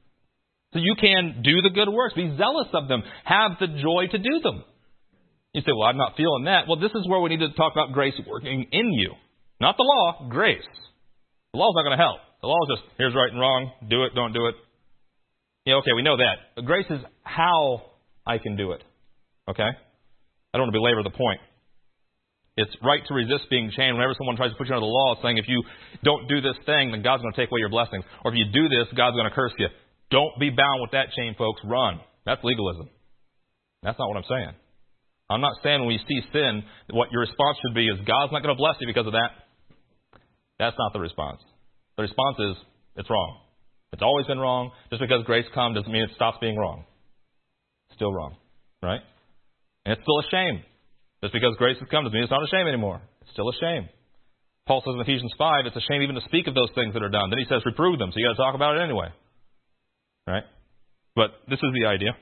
So you can do the good works, be zealous of them, have the joy to do them. You say, well, I'm not feeling that. Well, this is where we need to talk about grace working in you. Not the law, grace. The law's not going to help. The law is just, here's right and wrong, do it, don't do it. Yeah, okay, we know that. But grace is how I can do it. Okay? I don't want to belabor the point. It's right to resist being chained. Whenever someone tries to put you under the law, saying if you don't do this thing, then God's going to take away your blessings. Or if you do this, God's going to curse you. Don't be bound with that chain, folks. Run. That's legalism. That's not what I'm saying. I'm not saying when we see sin, what your response should be is God's not going to bless you because of that. That's not the response. The response is, it's wrong. It's always been wrong. Just because grace comes doesn't mean it stops being wrong. It's still wrong. Right? And it's still a shame. Just because grace has come doesn't mean it's not a shame anymore. It's still a shame. Paul says in Ephesians five, it's a shame even to speak of those things that are done. Then he says, reprove them. So you got to talk about it anyway. Right? But this is the idea.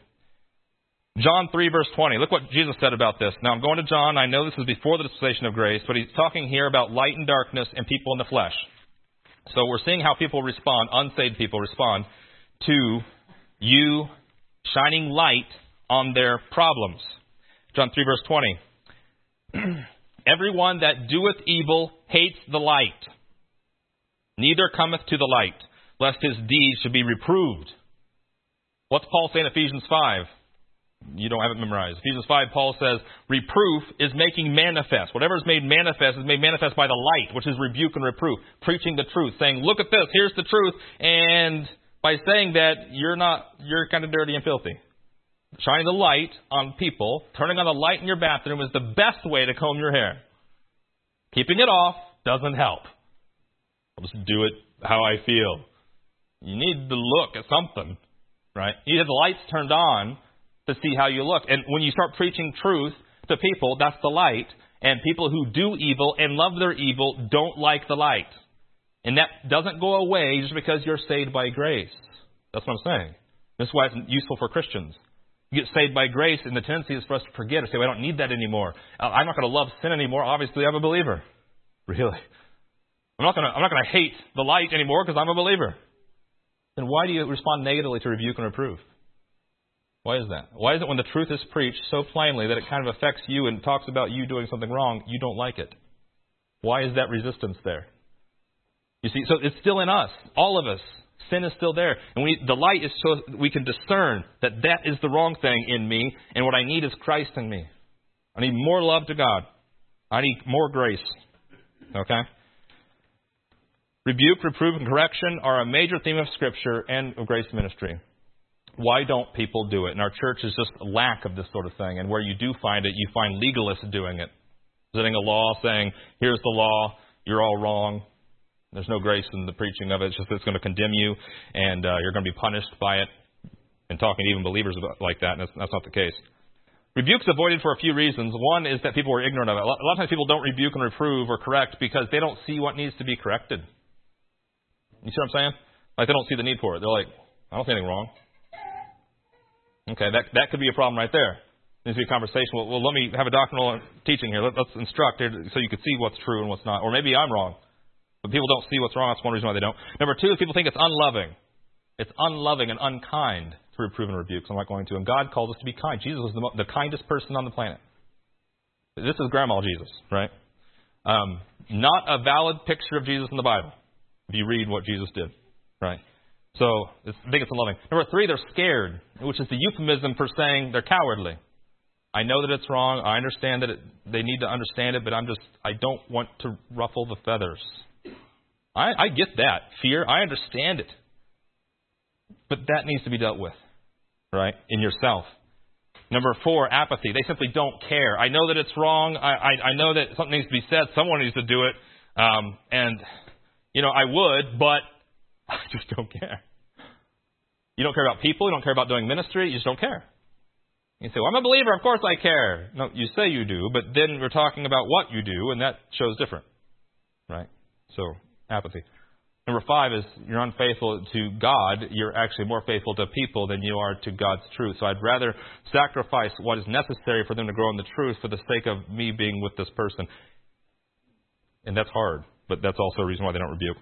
John three, verse twenty. Look what Jesus said about this. Now I'm going to John. I know this is before the dispensation of grace, but he's talking here about light and darkness and people in the flesh. So we're seeing how people respond, unsaved people respond to you shining light on their problems. John three, verse twenty. Everyone that doeth evil hates the light, neither cometh to the light, lest his deeds should be reproved. What's Paul saying in Ephesians five? You don't have it memorized. Ephesians five, Paul says, reproof is making manifest. Whatever is made manifest is made manifest by the light, which is rebuke and reproof. Preaching the truth, saying, look at this, here's the truth. And by saying that, you're not, you're kind of dirty and filthy. Shining the light on people, turning on the light in your bathroom is the best way to comb your hair. Keeping it off doesn't help. I'll just do it how I feel. You need to look at something, right? You have the lights turned on to see how you look. And when you start preaching truth to people, that's the light. And people who do evil and love their evil don't like the light. And that doesn't go away just because you're saved by grace. That's what I'm saying. This is why it's useful for Christians. You get saved by grace, and the tendency is for us to forget or say, well, I don't need that anymore. I'm not going to love sin anymore. Obviously, I'm a believer. Really? I'm not going to, I'm not going to hate the light anymore because I'm a believer. Then why do you respond negatively to rebuke and reproof? Why is that? Why is it when the truth is preached so plainly that it kind of affects you and talks about you doing something wrong, you don't like it? Why is that resistance there? You see, so it's still in us, all of us. Sin is still there. And we, the light is so we can discern that that is the wrong thing in me, and what I need is Christ in me. I need more love to God. I need more grace. Okay? Rebuke, reproof, and correction are a major theme of Scripture and of grace ministry. Why don't people do it? And our church is just a lack of this sort of thing. And where you do find it, you find legalists doing it. Presenting a law saying, here's the law, you're all wrong. There's no grace in the preaching of it. It's just that it's going to condemn you, and uh, you're going to be punished by it. And talking to even believers about, like that, and that's, that's not the case. Rebuke's avoided for a few reasons. One is that people are ignorant of it. A lot, a lot of times people don't rebuke and reprove or correct because they don't see what needs to be corrected. You see what I'm saying? Like, they don't see the need for it. They're like, I don't see anything wrong. Okay, that that could be a problem right there. There needs to be a conversation. Well, well, let me have a doctrinal teaching here. Let, let's instruct here so you can see what's true and what's not. Or maybe I'm wrong. But people don't see what's wrong. That's one reason why they don't. Number two is people think it's unloving. It's unloving and unkind to reprove and rebuke. So I'm not going to. And God calls us to be kind. Jesus was the, mo- the kindest person on the planet. This is Grandma Jesus, right? Um, not a valid picture of Jesus in the Bible, if you read what Jesus did, right? So it's, I think it's unloving. Number three, they're scared, which is the euphemism for saying they're cowardly. I know that it's wrong. I understand that it, they need to understand it, but I'm just, I don't want to ruffle the feathers. I, I get that. Fear, I understand it. But that needs to be dealt with, right, in yourself. Number four, apathy. They simply don't care. I know that it's wrong. I, I, I know that something needs to be said. Someone needs to do it. Um, and, you know, I would, but I just don't care. You don't care about people. You don't care about doing ministry. You just don't care. You say, well, I'm a believer. Of course I care. No, you say you do, but then we're talking about what you do, and that shows different, right? So, apathy. Number five is you're unfaithful to God. You're actually more faithful to people than you are to God's truth. So I'd rather sacrifice what is necessary for them to grow in the truth for the sake of me being with this person. And that's hard, but that's also a reason why they don't rebuke.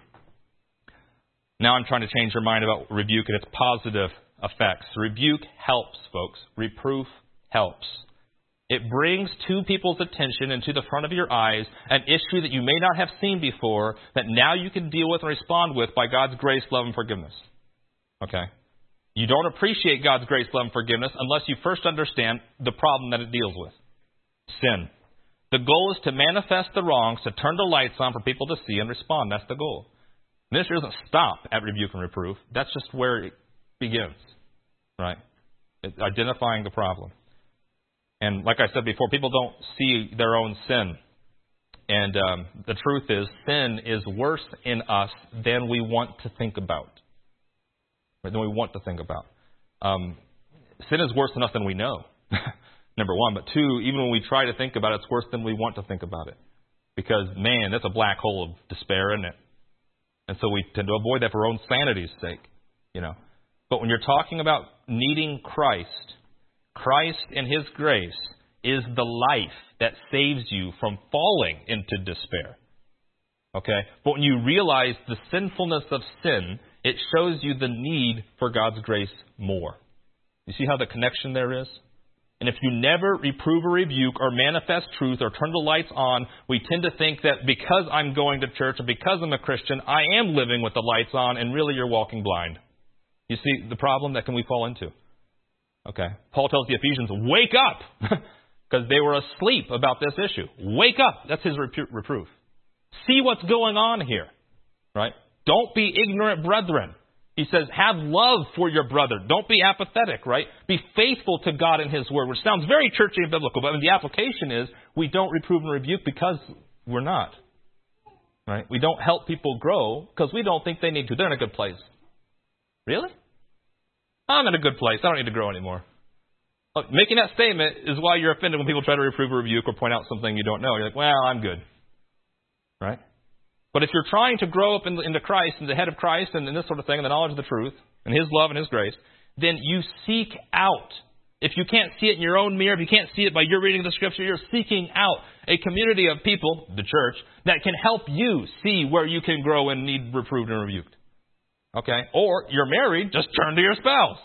Now I'm trying to change your mind about rebuke and its positive effects. Rebuke helps, folks. Reproof helps. It brings to people's attention and to the front of your eyes an issue that you may not have seen before that now you can deal with and respond with by God's grace, love, and forgiveness. Okay? You don't appreciate God's grace, love, and forgiveness unless you first understand the problem that it deals with. Sin. The goal is to manifest the wrongs, to turn the lights on for people to see and respond. That's the goal. Ministry doesn't stop at rebuke and reproof. That's just where it begins. Right? It's identifying the problem. And like I said before, people don't see their own sin. And um, the truth is, sin is worse in us than we want to think about. Than we want to think about. Um, sin is worse in us than we know, number one. But two, even when we try to think about it, it's worse than we want to think about it. Because, man, that's a black hole of despair, isn't it? And so we tend to avoid that for our own sanity's sake. You know. But when you're talking about needing Christ, Christ and His grace is the life that saves you from falling into despair. Okay? But when you realize the sinfulness of sin, it shows you the need for God's grace more. You see how the connection there is? And if you never reprove or rebuke or manifest truth or turn the lights on, we tend to think that because I'm going to church and because I'm a Christian, I am living with the lights on, and really you're walking blind. You see the problem that can we fall into? Okay. Paul tells the Ephesians, wake up! Because they were asleep about this issue. Wake up! That's his repro- reproof. See what's going on here. Right? Don't be ignorant brethren. He says, have love for your brother. Don't be apathetic, right? Be faithful to God and His Word, which sounds very churchy and biblical, but the application is we don't reprove and rebuke because we're not. Right? We don't help people grow because we don't think they need to. They're in a good place. Really? I'm in a good place. I don't need to grow anymore. Look, making that statement is why you're offended when people try to reprove or rebuke or point out something you don't know. You're like, well, I'm good. Right? But if you're trying to grow up in, into Christ and the head of Christ and, and this sort of thing and the knowledge of the truth and His love and His grace, then you seek out. If you can't see it in your own mirror, if you can't see it by your reading of the Scripture, you're seeking out a community of people, the church, that can help you see where you can grow and need reproved and rebuked. Okay? Or you're married, just turn to your spouse.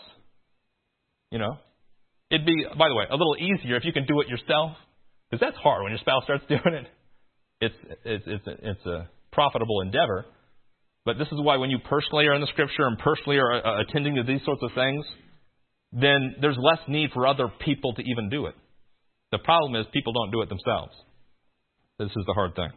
You know? It'd be, by the way, a little easier if you can do it yourself. Because that's hard when your spouse starts doing it. It's, it's, it's, a, it's a profitable endeavor. But this is why when you personally are in the Scripture and personally are uh, attending to these sorts of things, then there's less need for other people to even do it. The problem is people don't do it themselves. This is the hard thing.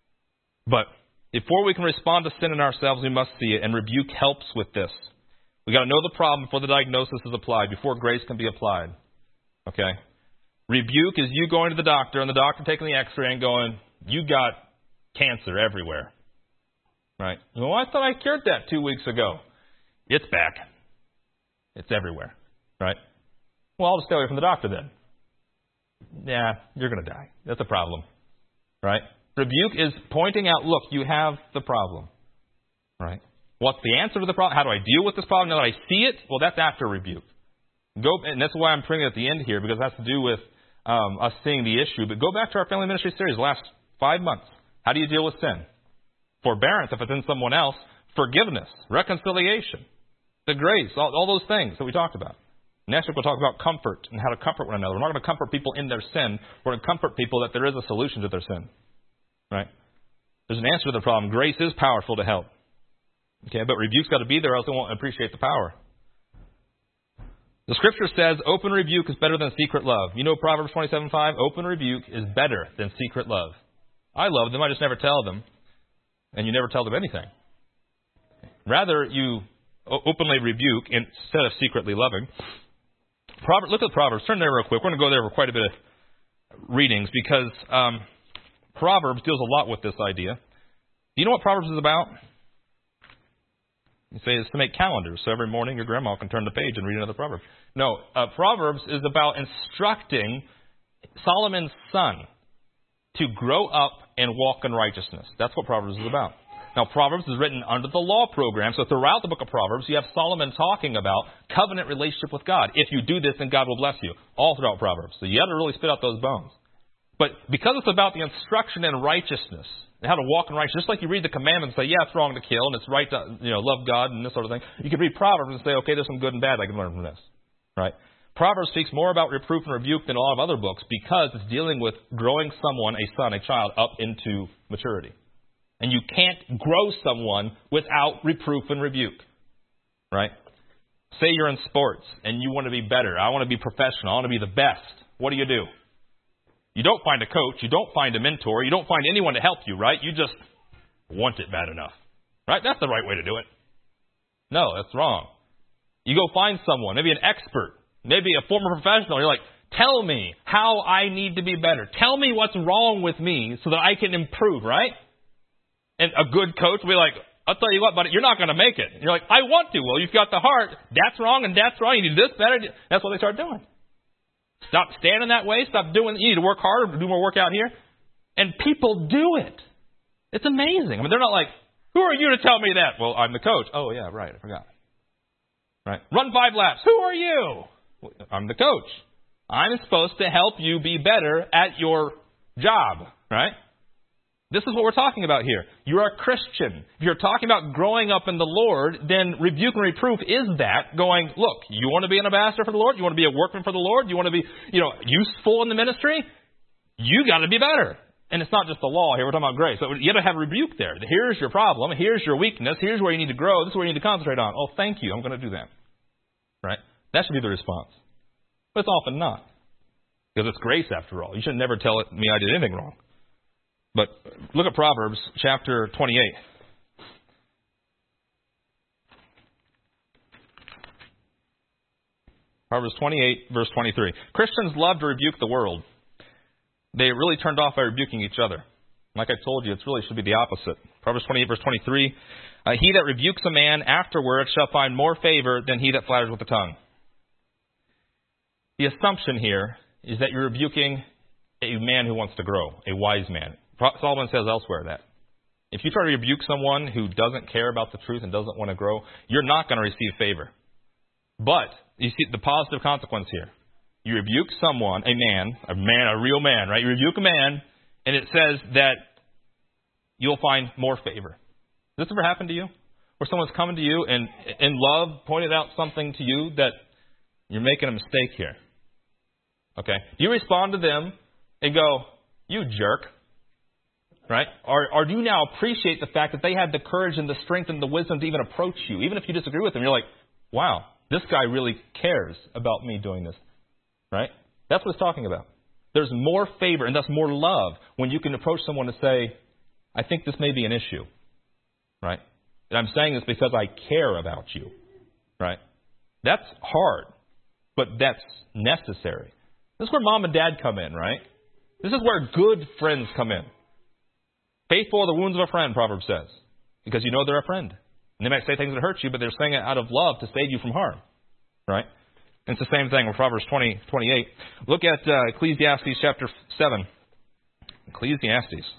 But before we can respond to sin in ourselves, we must see it, and rebuke helps with this. We've got to know the problem before the diagnosis is applied, before grace can be applied. Okay? Rebuke is you going to the doctor, and the doctor taking the x-ray and going, you got cancer everywhere. Right? Well, I thought I cured that two weeks ago. It's back. It's everywhere. Right? Well, I'll just stay away from the doctor then. Yeah, you're going to die. That's a problem. Right? Rebuke is pointing out, look, you have the problem. Right? What's the answer to the problem? How do I deal with this problem now that I see it? Well, that's after rebuke. Go, and that's why I'm putting it at the end here, because it has to do with um, us seeing the issue. But go back to our family ministry series the last five months. How do you deal with sin? Forbearance, if it's in someone else. Forgiveness. Reconciliation. The grace. All, all those things that we talked about. Next week we'll talk about comfort and how to comfort one another. We're not going to comfort people in their sin. We're going to comfort people that there is a solution to their sin. Right? There's an answer to the problem. Grace is powerful to help. Okay, but rebuke's got to be there, or else they won't appreciate the power. The Scripture says open rebuke is better than secret love. You know Proverbs twenty-seven five? Open rebuke is better than secret love. I love them, I just never tell them. And you never tell them anything. Rather, you openly rebuke instead of secretly loving. Proverbs, look at Proverbs. Turn there real quick. We're going to go there for quite a bit of readings because um, Proverbs deals a lot with this idea. Do you know what Proverbs is about? You say it's to make calendars, so every morning your grandma can turn the page and read another proverb. No, uh, Proverbs is about instructing Solomon's son to grow up and walk in righteousness. That's what Proverbs is about. Now, Proverbs is written under the law program, so throughout the book of Proverbs, you have Solomon talking about covenant relationship with God. If you do this, then God will bless you. All throughout Proverbs. So you have to really spit out those bones. But because it's about the instruction in righteousness, and how to walk in righteousness, just like you read the commandments and say, yeah, it's wrong to kill, and it's right to, you know, love God and this sort of thing. You can read Proverbs and say, okay, there's some good and bad I can learn from this. Right? Proverbs speaks more about reproof and rebuke than a lot of other books because it's dealing with growing someone, a son, a child, up into maturity. And you can't grow someone without reproof and rebuke. Right? Say you're in sports and you want to be better. I want to be professional. I want to be the best. What do you do? You don't find a coach. You don't find a mentor. You don't find anyone to help you, right? You just want it bad enough. Right? That's the right way to do it. No, that's wrong. You go find someone, maybe an expert, maybe a former professional. You're like, tell me how I need to be better. Tell me what's wrong with me so that I can improve, right? And a good coach will be like, I'll tell you what, buddy, you're not going to make it. And you're like, I want to. Well, you've got the heart. That's wrong and that's wrong. You need this better. That's what they start doing. Stop standing that way. Stop doing it. You need to work harder, do more work out here. And people do it. It's amazing. I mean, they're not like, who are you to tell me that? Well, I'm the coach. Oh, yeah, right. I forgot. Right. Run five laps. Who are you? Well, I'm the coach. I'm supposed to help you be better at your job. Right? This is what we're talking about here. You're a Christian. If you're talking about growing up in the Lord, then rebuke and reproof is that going, look, you want to be an ambassador for the Lord? You want to be a workman for the Lord? You want to be, you know, useful in the ministry? You got to be better. And it's not just the law here. We're talking about grace. So you got to have a rebuke there. Here's your problem. Here's your weakness. Here's where you need to grow. This is where you need to concentrate on. Oh, thank you. I'm going to do that. Right? That should be the response. But it's often not. Because it's grace after all. You should never tell me I did anything wrong. But look at Proverbs chapter twenty-eight. Proverbs twenty-eight, verse twenty-three. Christians love to rebuke the world. They really turned off by rebuking each other. Like I told you, it really should be the opposite. Proverbs twenty-eight, verse twenty-three. Uh, he that rebukes a man afterward shall find more favor than he that flatters with the tongue. The assumption here is that you're rebuking a man who wants to grow, a wise man. Solomon says elsewhere that if you try to rebuke someone who doesn't care about the truth and doesn't want to grow, you're not going to receive favor. But you see the positive consequence here. You rebuke someone, a man, a man, a real man, right? You rebuke a man, and it says that you'll find more favor. Has this ever happened to you? Where someone's coming to you and in love pointed out something to you that you're making a mistake here. Okay? Do you respond to them and go, you jerk? Right? Or, or do you now appreciate the fact that they had the courage and the strength and the wisdom to even approach you? Even if you disagree with them, you're like, wow, this guy really cares about me doing this. Right? That's what it's talking about. There's more favor and thus more love when you can approach someone to say, I think this may be an issue. Right? And I'm saying this because I care about you. Right? That's hard, but that's necessary. This is where mom and dad come in, right? This is where good friends come in. Faithful are the wounds of a friend, Proverbs says, because you know they're a friend. And they might say things that hurt you, but they're saying it out of love to save you from harm. Right? And it's the same thing with Proverbs twenty, twenty-eight. Look at uh, Ecclesiastes chapter seven. Ecclesiastes.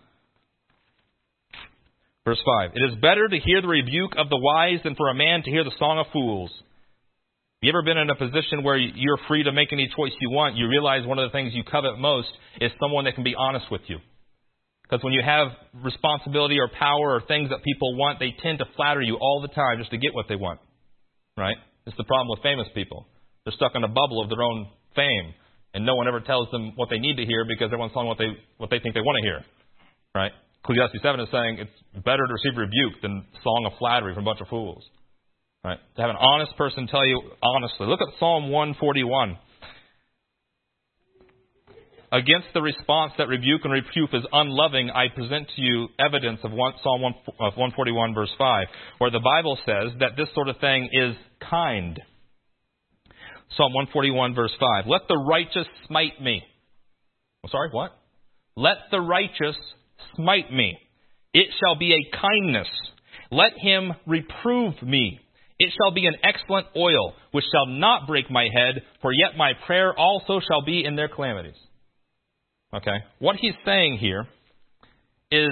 Verse five. It is better to hear the rebuke of the wise than for a man to hear the song of fools. Have you ever been in a position where you're free to make any choice you want? You realize one of the things you covet most is someone that can be honest with you. Because when you have responsibility or power or things that people want, they tend to flatter you all the time just to get what they want. Right? It's the problem with famous people. They're stuck in a bubble of their own fame. And no one ever tells them what they need to hear because everyone's telling what they what they think they want to hear. Right? Ecclesiastes seven is saying it's better to receive rebuke than song of flattery from a bunch of fools. Right? To have an honest person tell you honestly. Look at Psalm one forty-one. Against the response that rebuke and reproof is unloving, I present to you evidence of one, Psalm one forty-one, verse five, where the Bible says that this sort of thing is kind. Psalm one forty-one, verse five. Let the righteous smite me. I'm sorry, what? Let the righteous smite me. It shall be a kindness. Let him reprove me. It shall be an excellent oil, which shall not break my head, for yet my prayer also shall be in their calamities. Okay? What he's saying here is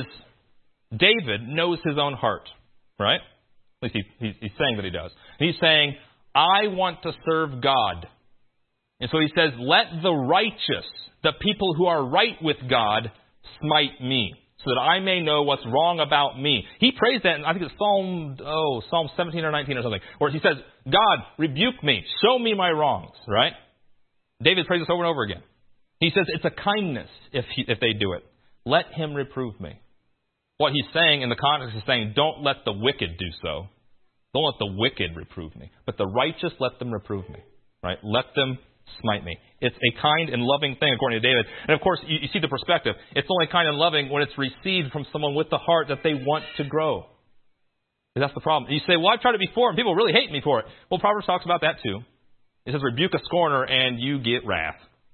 David knows his own heart, right? At least he, he, he's saying that he does. He's saying, I want to serve God. And so he says, let the righteous, the people who are right with God, smite me, so that I may know what's wrong about me. He prays that, I think it's Psalm, oh, Psalm seventeen or nineteen or something, where he says, God, rebuke me, show me my wrongs, right? David prays this over and over again. He says it's a kindness if he, if they do it. Let him reprove me. What he's saying in the context is saying, don't let the wicked do so. Don't let the wicked reprove me. But the righteous, let them reprove me. Right? Let them smite me. It's a kind and loving thing, according to David. And of course, you, you see the perspective. It's only kind and loving when it's received from someone with the heart that they want to grow. And that's the problem. You say, well, I've tried it before, and people really hate me for it. Well, Proverbs talks about that too. It says, rebuke a scorner, and you get wrath.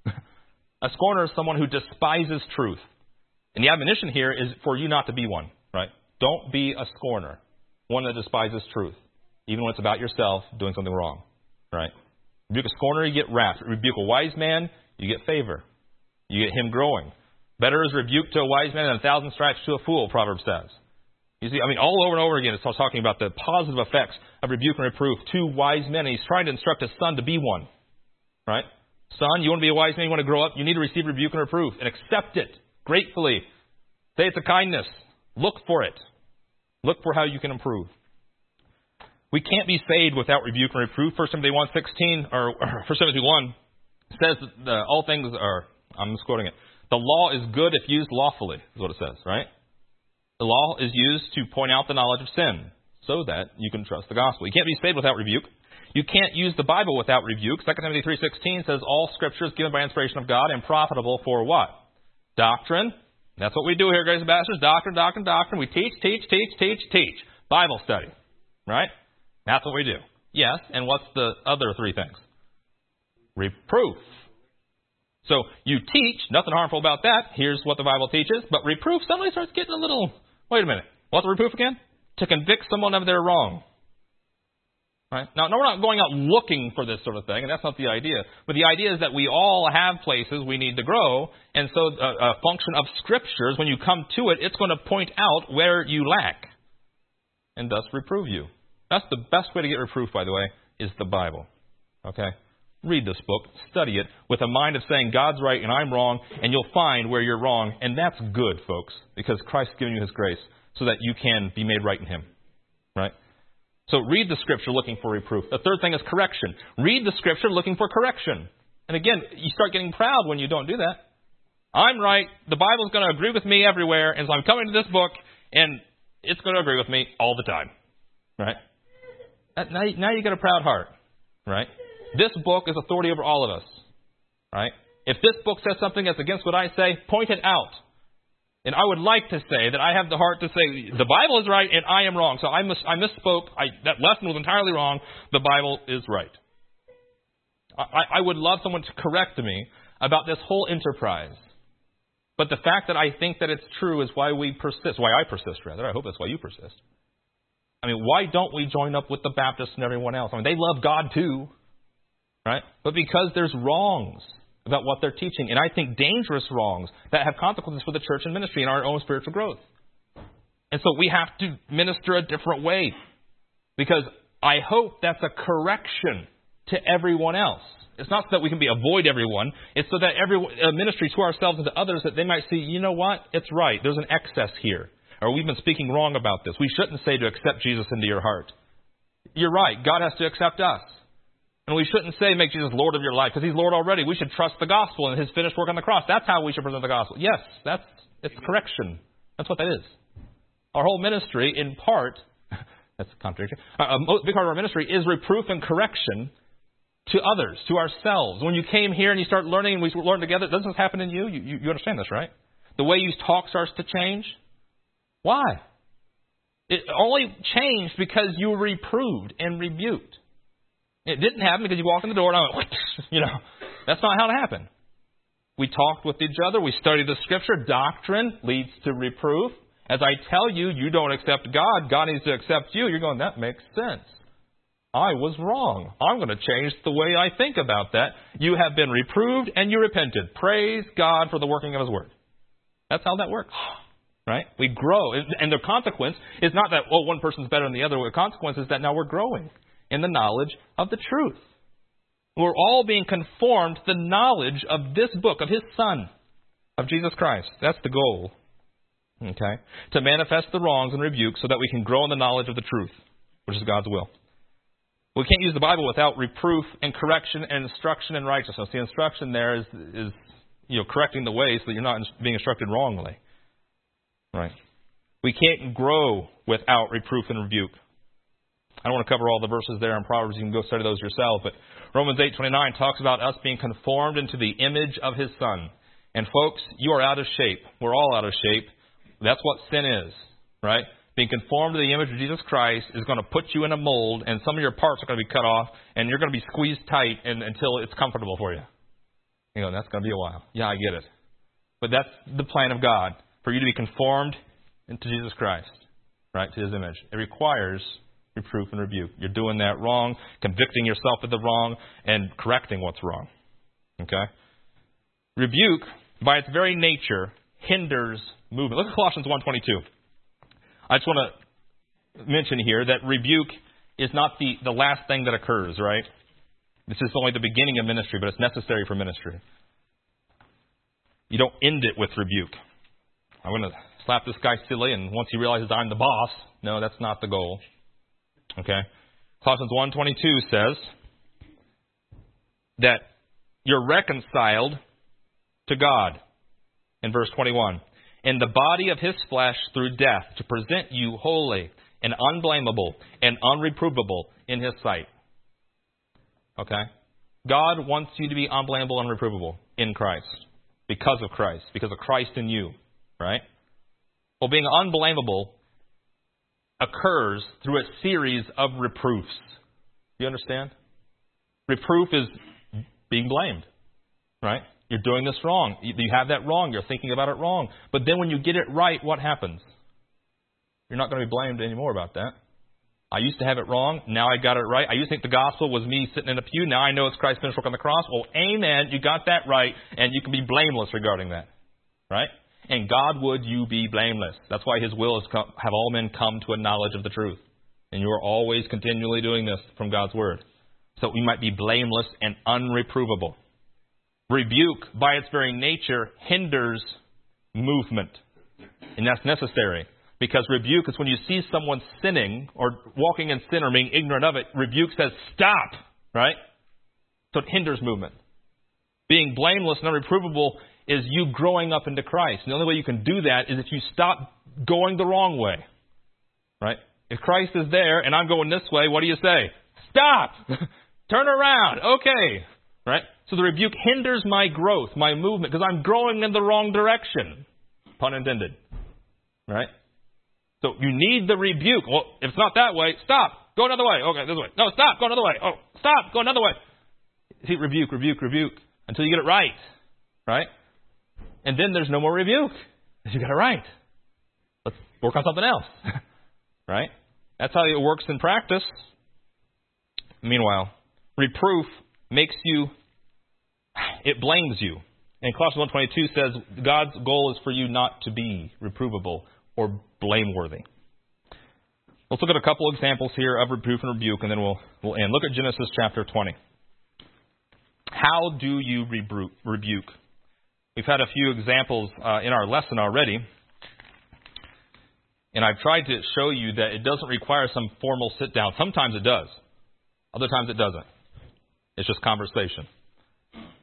A scorner is someone who despises truth. And the admonition here is for you not to be one, right? Don't be a scorner, one that despises truth, even when it's about yourself doing something wrong, right? Rebuke a scorner, you get wrath. Rebuke a wise man, you get favor. You get him growing. Better is rebuke to a wise man than a thousand stripes to a fool, Proverbs says. You see, I mean, all over and over again, it's talking about the positive effects of rebuke and reproof to wise men. And he's trying to instruct his son to be one, right? Son, you want to be a wise man, you want to grow up, you need to receive rebuke and reproof and accept it gratefully. Say it's a kindness. Look for it. Look for how you can improve. We can't be saved without rebuke and reproof. First Timothy one sixteen or First Timothy one says that the, all things are, I'm misquoting it, the law is good if used lawfully, is what it says, right? The law is used to point out the knowledge of sin so that you can trust the gospel. You can't be saved without rebuke. You can't use the Bible without rebuke. Second Timothy three sixteen says all Scripture is given by inspiration of God and profitable for what? Doctrine. That's what we do here, Grace Ambassadors. Doctrine, doctrine, doctrine. We teach, teach, teach, teach, teach. Bible study. Right? That's what we do. Yes, and what's the other three things? Reproof. So you teach, nothing harmful about that. Here's what the Bible teaches. But reproof suddenly starts getting a little, wait a minute. What's the reproof again? To convict someone of their wrong. Right? Now, no, we're not going out looking for this sort of thing, and that's not the idea. But the idea is that we all have places we need to grow, and so a, a function of Scriptures, when you come to it, it's going to point out where you lack, and thus reprove you. That's the best way to get reproof, by the way, is the Bible. Okay? Read this book, study it, with a mind of saying God's right and I'm wrong, and you'll find where you're wrong, and that's good, folks, because Christ's given you His grace so that you can be made right in Him. Right? So read the Scripture looking for reproof. The third thing is correction. Read the Scripture looking for correction. And again, you start getting proud when you don't do that. I'm right. The Bible's going to agree with me everywhere. And so I'm coming to this book, and it's going to agree with me all the time. Right? Now, now you get a proud heart. Right? This book is authority over all of us. Right? If this book says something that's against what I say, point it out. And I would like to say that I have the heart to say the Bible is right and I am wrong. So I, mis- I misspoke. I, that lesson was entirely wrong. The Bible is right. I, I would love someone to correct me about this whole enterprise. But the fact that I think that it's true is why we persist. Why I persist, rather. I hope that's why you persist. I mean, why don't we join up with the Baptists and everyone else? I mean, they love God too. Right? But because there's wrongs about what they're teaching, and I think dangerous wrongs that have consequences for the church and ministry and our own spiritual growth. And so we have to minister a different way, because I hope that's a correction to everyone else. It's not so that we can be avoid everyone. It's so that every uh, ministry to ourselves and to others, that they might see, you know what, it's right. There's an excess here. Or we've been speaking wrong about this. We shouldn't say to accept Jesus into your heart. You're right. God has to accept us. And we shouldn't say make Jesus Lord of your life, because He's Lord already. We should trust the gospel and His finished work on the cross. That's how we should present the gospel. Yes, that's it's correction. That's what that is. Our whole ministry, in part, That's a contradiction. A, a big part of our ministry is reproof and correction to others, to ourselves. When you came here and you start learning and we learn together, doesn't this happen in you? You, you? you understand this, right? The way you talk starts to change. Why? It only changed because you were reproved and rebuked. It didn't happen because you walked in the door and I went, you know, that's not how it happened. We talked with each other. We studied the Scripture. Doctrine leads to reproof. As I tell you, you don't accept God. God needs to accept you. You're going, that makes sense. I was wrong. I'm going to change the way I think about that. You have been reproved and you repented. Praise God for the working of His Word. That's how that works. Right? We grow. And the consequence is not that, oh, one person's better than the other. The consequence is that now we're growing in the knowledge of the truth. We're all being conformed to the knowledge of this book, of His Son, of Jesus Christ. That's the goal. Okay? To manifest the wrongs and rebuke so that we can grow in the knowledge of the truth, which is God's will. We can't use the Bible without reproof and correction and instruction in righteousness. The instruction there is, is you know, correcting the way so that you're not being instructed wrongly. Right? We can't grow without reproof and rebuke. I don't want to cover all the verses there in Proverbs. You can go study those yourself. But Romans eight twenty-nine talks about us being conformed into the image of His Son. And folks, you are out of shape. We're all out of shape. That's what sin is, right? Being conformed to the image of Jesus Christ is going to put you in a mold, and some of your parts are going to be cut off, and you're going to be squeezed tight and, until it's comfortable for you. You know, that's going to be a while. Yeah, I get it. But that's the plan of God, for you to be conformed into Jesus Christ, right, to His image. It requires reproof and rebuke. You're doing that wrong, convicting yourself of the wrong, and correcting what's wrong. Okay? Rebuke, by its very nature, hinders movement. Look at Colossians one twenty-two. I just want to mention here that rebuke is not the, the last thing that occurs, right? This is only the beginning of ministry, but it's necessary for ministry. You don't end it with rebuke. I'm going to slap this guy silly, and once he realizes I'm the boss, no, that's not the goal. Okay? Colossians one twenty-two says that you're reconciled to God in verse twenty-one. In the body of His flesh through death, to present you holy and unblameable and unreprovable in His sight. Okay? God wants you to be unblameable and unreprovable in Christ. Because of Christ. Because of Christ in you. Right? Well, being unblameable occurs through a series of reproofs. Do you understand? Reproof is being blamed. Right? You're doing this wrong. You have that wrong. You're thinking about it wrong. But then when you get it right, what happens? You're not going to be blamed anymore about that. I used to have it wrong. Now I got it right. I used to think the gospel was me sitting in a pew. Now I know it's Christ's finished work on the cross. Well, amen. You got that right. And you can be blameless regarding that. Right? And God would you be blameless. That's why His will is come, have all men come to a knowledge of the truth. And you are always continually doing this from God's Word. So we might be blameless and unreprovable. Rebuke, by its very nature, hinders movement. And that's necessary. Because rebuke is when you see someone sinning or walking in sin or being ignorant of it, rebuke says, stop. Right? So it hinders movement. Being blameless and unreprovable is you growing up into Christ. And the only way you can do that is if you stop going the wrong way. Right? If Christ is there and I'm going this way, what do you say? Stop! Turn around. Okay. Right? So the rebuke hinders my growth, my movement, because I'm growing in the wrong direction. Pun intended. Right? So you need the rebuke. Well, if it's not that way, stop. Go another way. Okay, this way. No, stop. Go another way. Oh, stop. Go another way. See, rebuke, rebuke, rebuke, until you get it right. Right? And then there's no more rebuke. You got it right. Let's work on something else. Right? That's how it works in practice. Meanwhile, reproof makes you, it blames you. And Colossians one twenty-two says God's goal is for you not to be reprovable or blameworthy. Let's look at a couple examples here of reproof and rebuke, and then we'll we'll end. Look at Genesis chapter twenty. How do you rebu- rebuke? We've had a few examples uh, in our lesson already. And I've tried to show you that it doesn't require some formal sit down. Sometimes it does. Other times it doesn't. It's just conversation.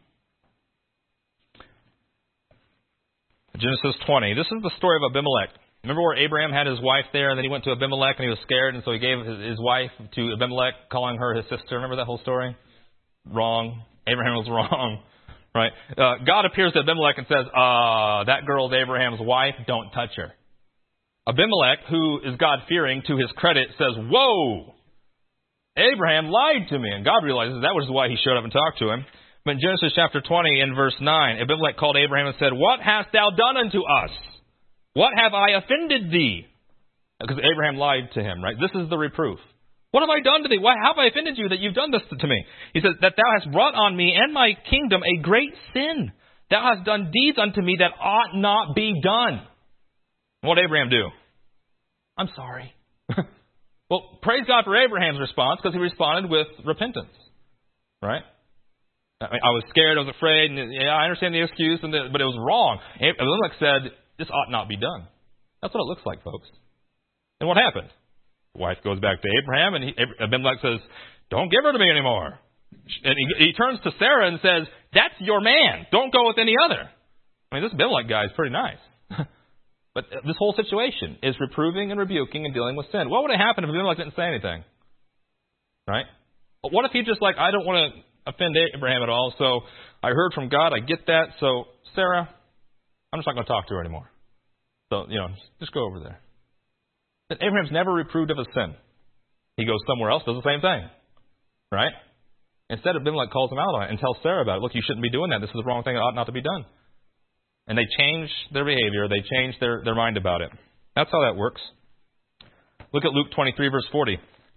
Genesis twenty. This is the story of Abimelech. Remember where Abraham had his wife there, and then he went to Abimelech, and he was scared, and so he gave his, his wife to Abimelech, calling her his sister. Remember that whole story? Wrong. Abraham was wrong. Right? Uh, God appears to Abimelech and says, uh, that girl's Abraham's wife, don't touch her. Abimelech, who is God-fearing, to his credit, says, whoa, Abraham lied to me. And God realizes that was why he showed up and talked to him. But in Genesis chapter twenty, in verse nine, Abimelech called Abraham and said, what hast thou done unto us? What have I offended thee? Because Abraham lied to him, right? This is the reproof. What have I done to thee? Why have I offended you that you've done this to me? He says, that thou hast brought on me and my kingdom a great sin. Thou hast done deeds unto me that ought not be done. What did Abraham do? I'm sorry. Well, praise God for Abraham's response, because he responded with repentance, right? I, mean, I was scared, I was afraid, and yeah, I understand the excuse, and the, but it was wrong. Abimelech said, this ought not be done. That's what it looks like, folks. And what happened? The wife goes back to Abraham, and he, Abimelech says, don't give her to me anymore. And he, he turns to Sarah and says, that's your man. Don't go with any other. I mean, this Abimelech guy is pretty nice. But this whole situation is reproving and rebuking and dealing with sin. What would have happened if Abimelech didn't say anything? Right? But what if he just like, I don't want to offend Abraham at all, so I heard from God, I get that, so Sarah, I'm just not going to talk to her anymore. So, you know, just go over there. But Abraham's never reproved of a sin. He goes somewhere else, does the same thing. Right? Instead, Abimelech calls him out on it and tells Sarah about it. Look, you shouldn't be doing that. This is the wrong thing. It ought not to be done. And they change their behavior. They change their, their mind about it. That's how that works. Look at Luke twenty-three, verse forty.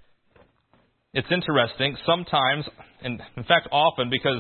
It's interesting. Sometimes, and in fact often, because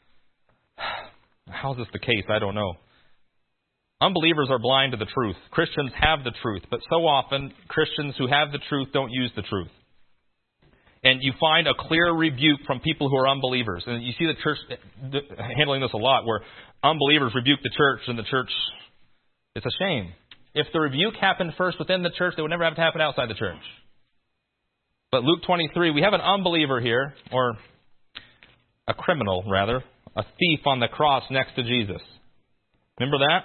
how is this the case? I don't know. Unbelievers are blind to the truth. Christians have the truth. But so often, Christians who have the truth don't use the truth. And you find a clear rebuke from people who are unbelievers. And you see the church handling this a lot, where unbelievers rebuke the church, and the church, it's a shame. If the rebuke happened first within the church, it would never have to happen outside the church. But Luke twenty-three, we have an unbeliever here, or a criminal, rather, a thief on the cross next to Jesus. Remember that?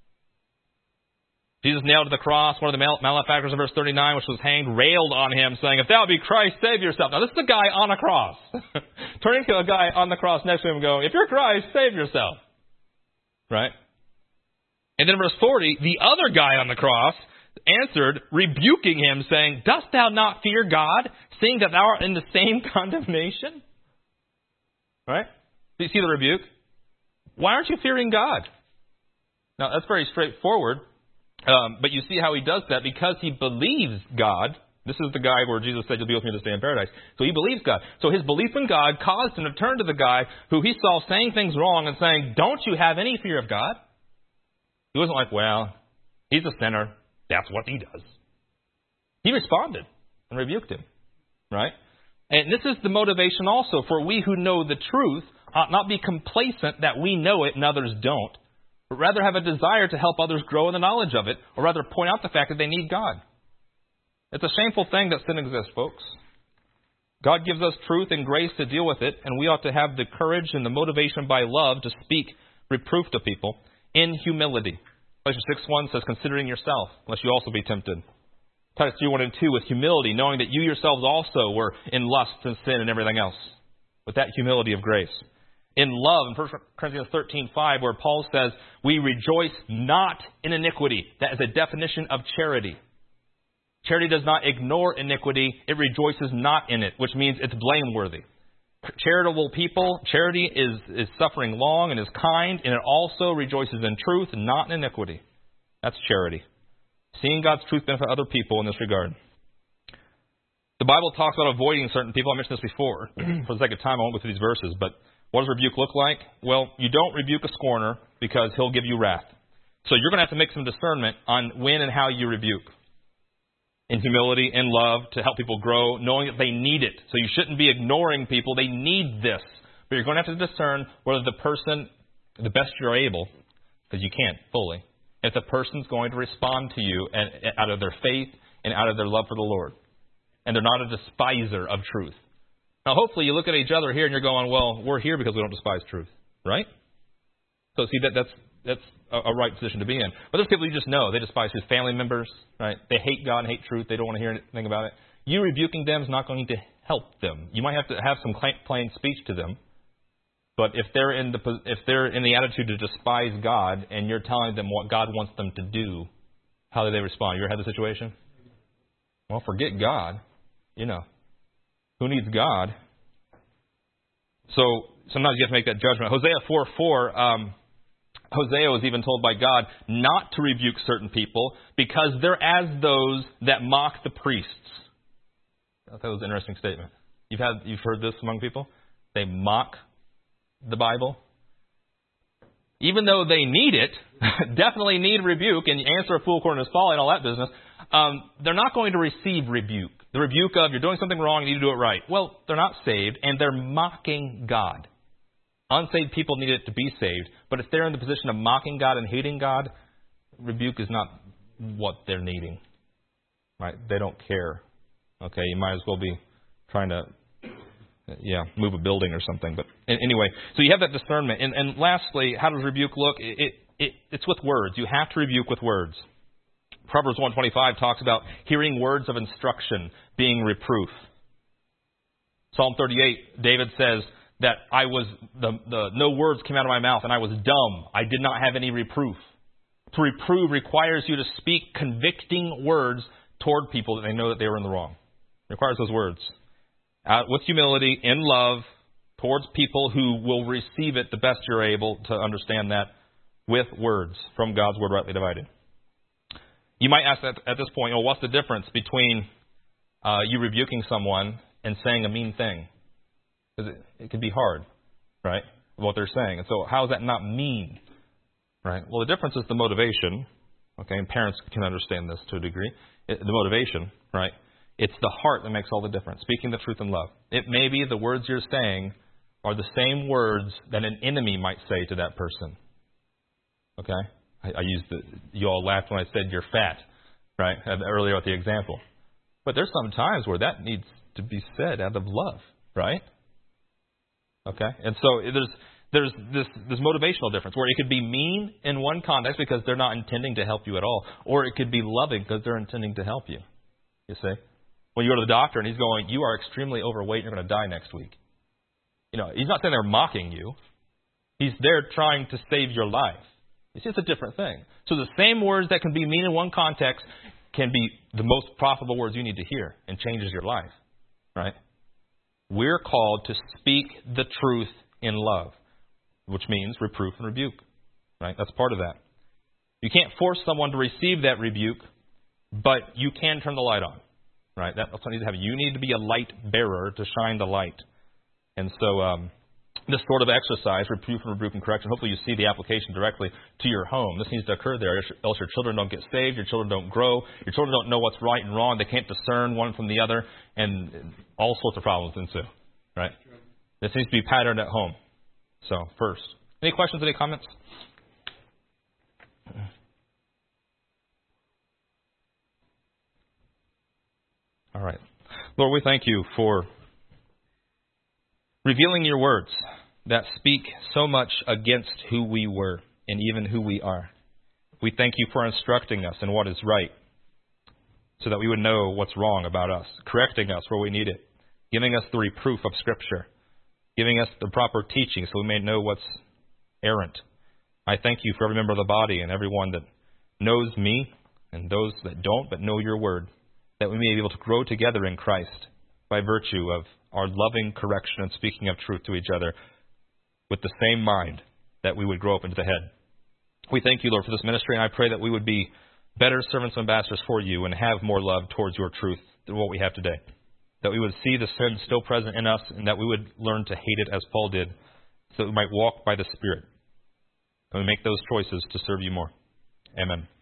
Jesus nailed to the cross. One of the malefactors in verse thirty-nine, which was hanged, railed on him, saying, if thou be Christ, save yourself. Now, this is a guy on a cross. Turning to a guy on the cross next to him and going, if you're Christ, save yourself. Right? And then in verse forty, the other guy on the cross answered, rebuking him, saying, dost thou not fear God, seeing that thou art in the same condemnation? Right? Do you see the rebuke? Why aren't you fearing God? Now, that's very straightforward. Um, but you see how he does that because he believes God. This is the guy where Jesus said, you'll be with me this day in paradise. So he believes God. So his belief in God caused him to turn to the guy who he saw saying things wrong and saying, don't you have any fear of God? He wasn't like, well, he's a sinner. That's what he does. He responded and rebuked him. Right? And this is the motivation also for we who know the truth ought not be complacent that we know it and others don't, but rather have a desire to help others grow in the knowledge of it, or rather point out the fact that they need God. It's a shameful thing that sin exists, folks. God gives us truth and grace to deal with it, and we ought to have the courage and the motivation by love to speak reproof to people in humility. Galatians six one says, considering yourself, lest you also be tempted. Titus three one and two, with humility, knowing that you yourselves also were in lust and sin and everything else. With that humility of grace. In love, in First Corinthians thirteen five, where Paul says, we rejoice not in iniquity. That is a definition of charity. Charity does not ignore iniquity. It rejoices not in it, which means it's blameworthy. Charitable people, charity is, is suffering long and is kind, and it also rejoices in truth and not in iniquity. That's charity. Seeing God's truth benefit other people in this regard. The Bible talks about avoiding certain people. I mentioned this before. For the sake of time, I won't go through these verses, but what does rebuke look like? Well, you don't rebuke a scorner because he'll give you wrath. So you're going to have to make some discernment on when and how you rebuke. In humility, in love, to help people grow, knowing that they need it. So you shouldn't be ignoring people. They need this. But you're going to have to discern whether the person, the best you're able, because you can't fully, if the person's going to respond to you and, out of their faith and out of their love for the Lord. And they're not a despiser of truth. Now, hopefully you look at each other here and you're going, well, we're here because we don't despise truth. Right? So see, that that's that's a, a right position to be in. But there's people you just know. They despise his family members, right? They hate God and hate truth. They don't want to hear anything about it. You rebuking them is not going to help them. You might have to have some plain speech to them. But if they're in the if they're in the attitude to despise God and you're telling them what God wants them to do, how do they respond? You ever had the situation? Well, forget God. You know, who needs God? So sometimes you have to make that judgment. Hosea four four, um, Hosea was even told by God not to rebuke certain people because they're as those that mock the priests. I thought that was an interesting statement. You've had you've heard this among people? They mock the Bible. Even though they need it, definitely need rebuke, and answer a fool according to his folly and all that business, um, they're not going to receive rebuke. The rebuke of, you're doing something wrong, you need to do it right. Well, they're not saved, and they're mocking God. Unsaved people need it to be saved, but if they're in the position of mocking God and hating God, rebuke is not what they're needing. Right? They don't care. Okay, you might as well be trying to, yeah, move a building or something. But anyway, so you have that discernment. And, and lastly, how does rebuke look? It, it, it, it's with words. You have to rebuke with words. Proverbs one twenty-five talks about hearing words of instruction being reproof. Psalm thirty-eight, David says that I was the, the no words came out of my mouth and I was dumb. I did not have any reproof. To reprove requires you to speak convicting words toward people that they know that they were in the wrong. It requires those words. Uh, with humility, in love, towards people who will receive it the best you're able to understand that with words from God's word rightly divided. You might ask at, at this point, well, what's the difference between uh, you rebuking someone and saying a mean thing? Because it, it can be hard, right, what they're saying. And so how is that not mean? Right? Well, the difference is the motivation. Okay, and parents can understand this to a degree. It, the motivation, right? It's the heart that makes all the difference. Speaking the truth in love. It may be the words you're saying are the same words that an enemy might say to that person. Okay? I, I used the, you all laughed when I said you're fat, right? Earlier with the example. But there's some times where that needs to be said out of love, right? Okay? And so there's there's this, this motivational difference where it could be mean in one context because they're not intending to help you at all. Or it could be loving because they're intending to help you. You see? When you go to the doctor and he's going, you are extremely overweight, you're going to die next week. You know, he's not saying they're mocking you. He's there trying to save your life. You see, it's a different thing. So the same words that can be mean in one context can be the most profitable words you need to hear and changes your life. Right? We're called to speak the truth in love, which means reproof and rebuke. Right? That's part of that. You can't force someone to receive that rebuke, but you can turn the light on. Right? That's what you need to have. You need to be a light bearer to shine the light. And so um, this sort of exercise, reproof and rebuke and correction, hopefully you see the application directly to your home. This needs to occur there, else your children don't get saved, your children don't grow, your children don't know what's right and wrong, they can't discern one from the other, and all sorts of problems ensue. Right? This needs to be patterned at home. So, first. Any questions, any comments? All right. Lord, we thank you for revealing your words that speak so much against who we were and even who we are. We thank you for instructing us in what is right so that we would know what's wrong about us, correcting us where we need it, giving us the reproof of Scripture, giving us the proper teaching so we may know what's errant. I thank you for every member of the body and everyone that knows me and those that don't but know your word, that we may be able to grow together in Christ by virtue of our loving correction and speaking of truth to each other with the same mind that we would grow up into the head. We thank you, Lord, for this ministry, and I pray that we would be better servants and ambassadors for you and have more love towards your truth than what we have today. That we would see the sin still present in us and that we would learn to hate it as Paul did so that we might walk by the Spirit and we make those choices to serve you more. Amen.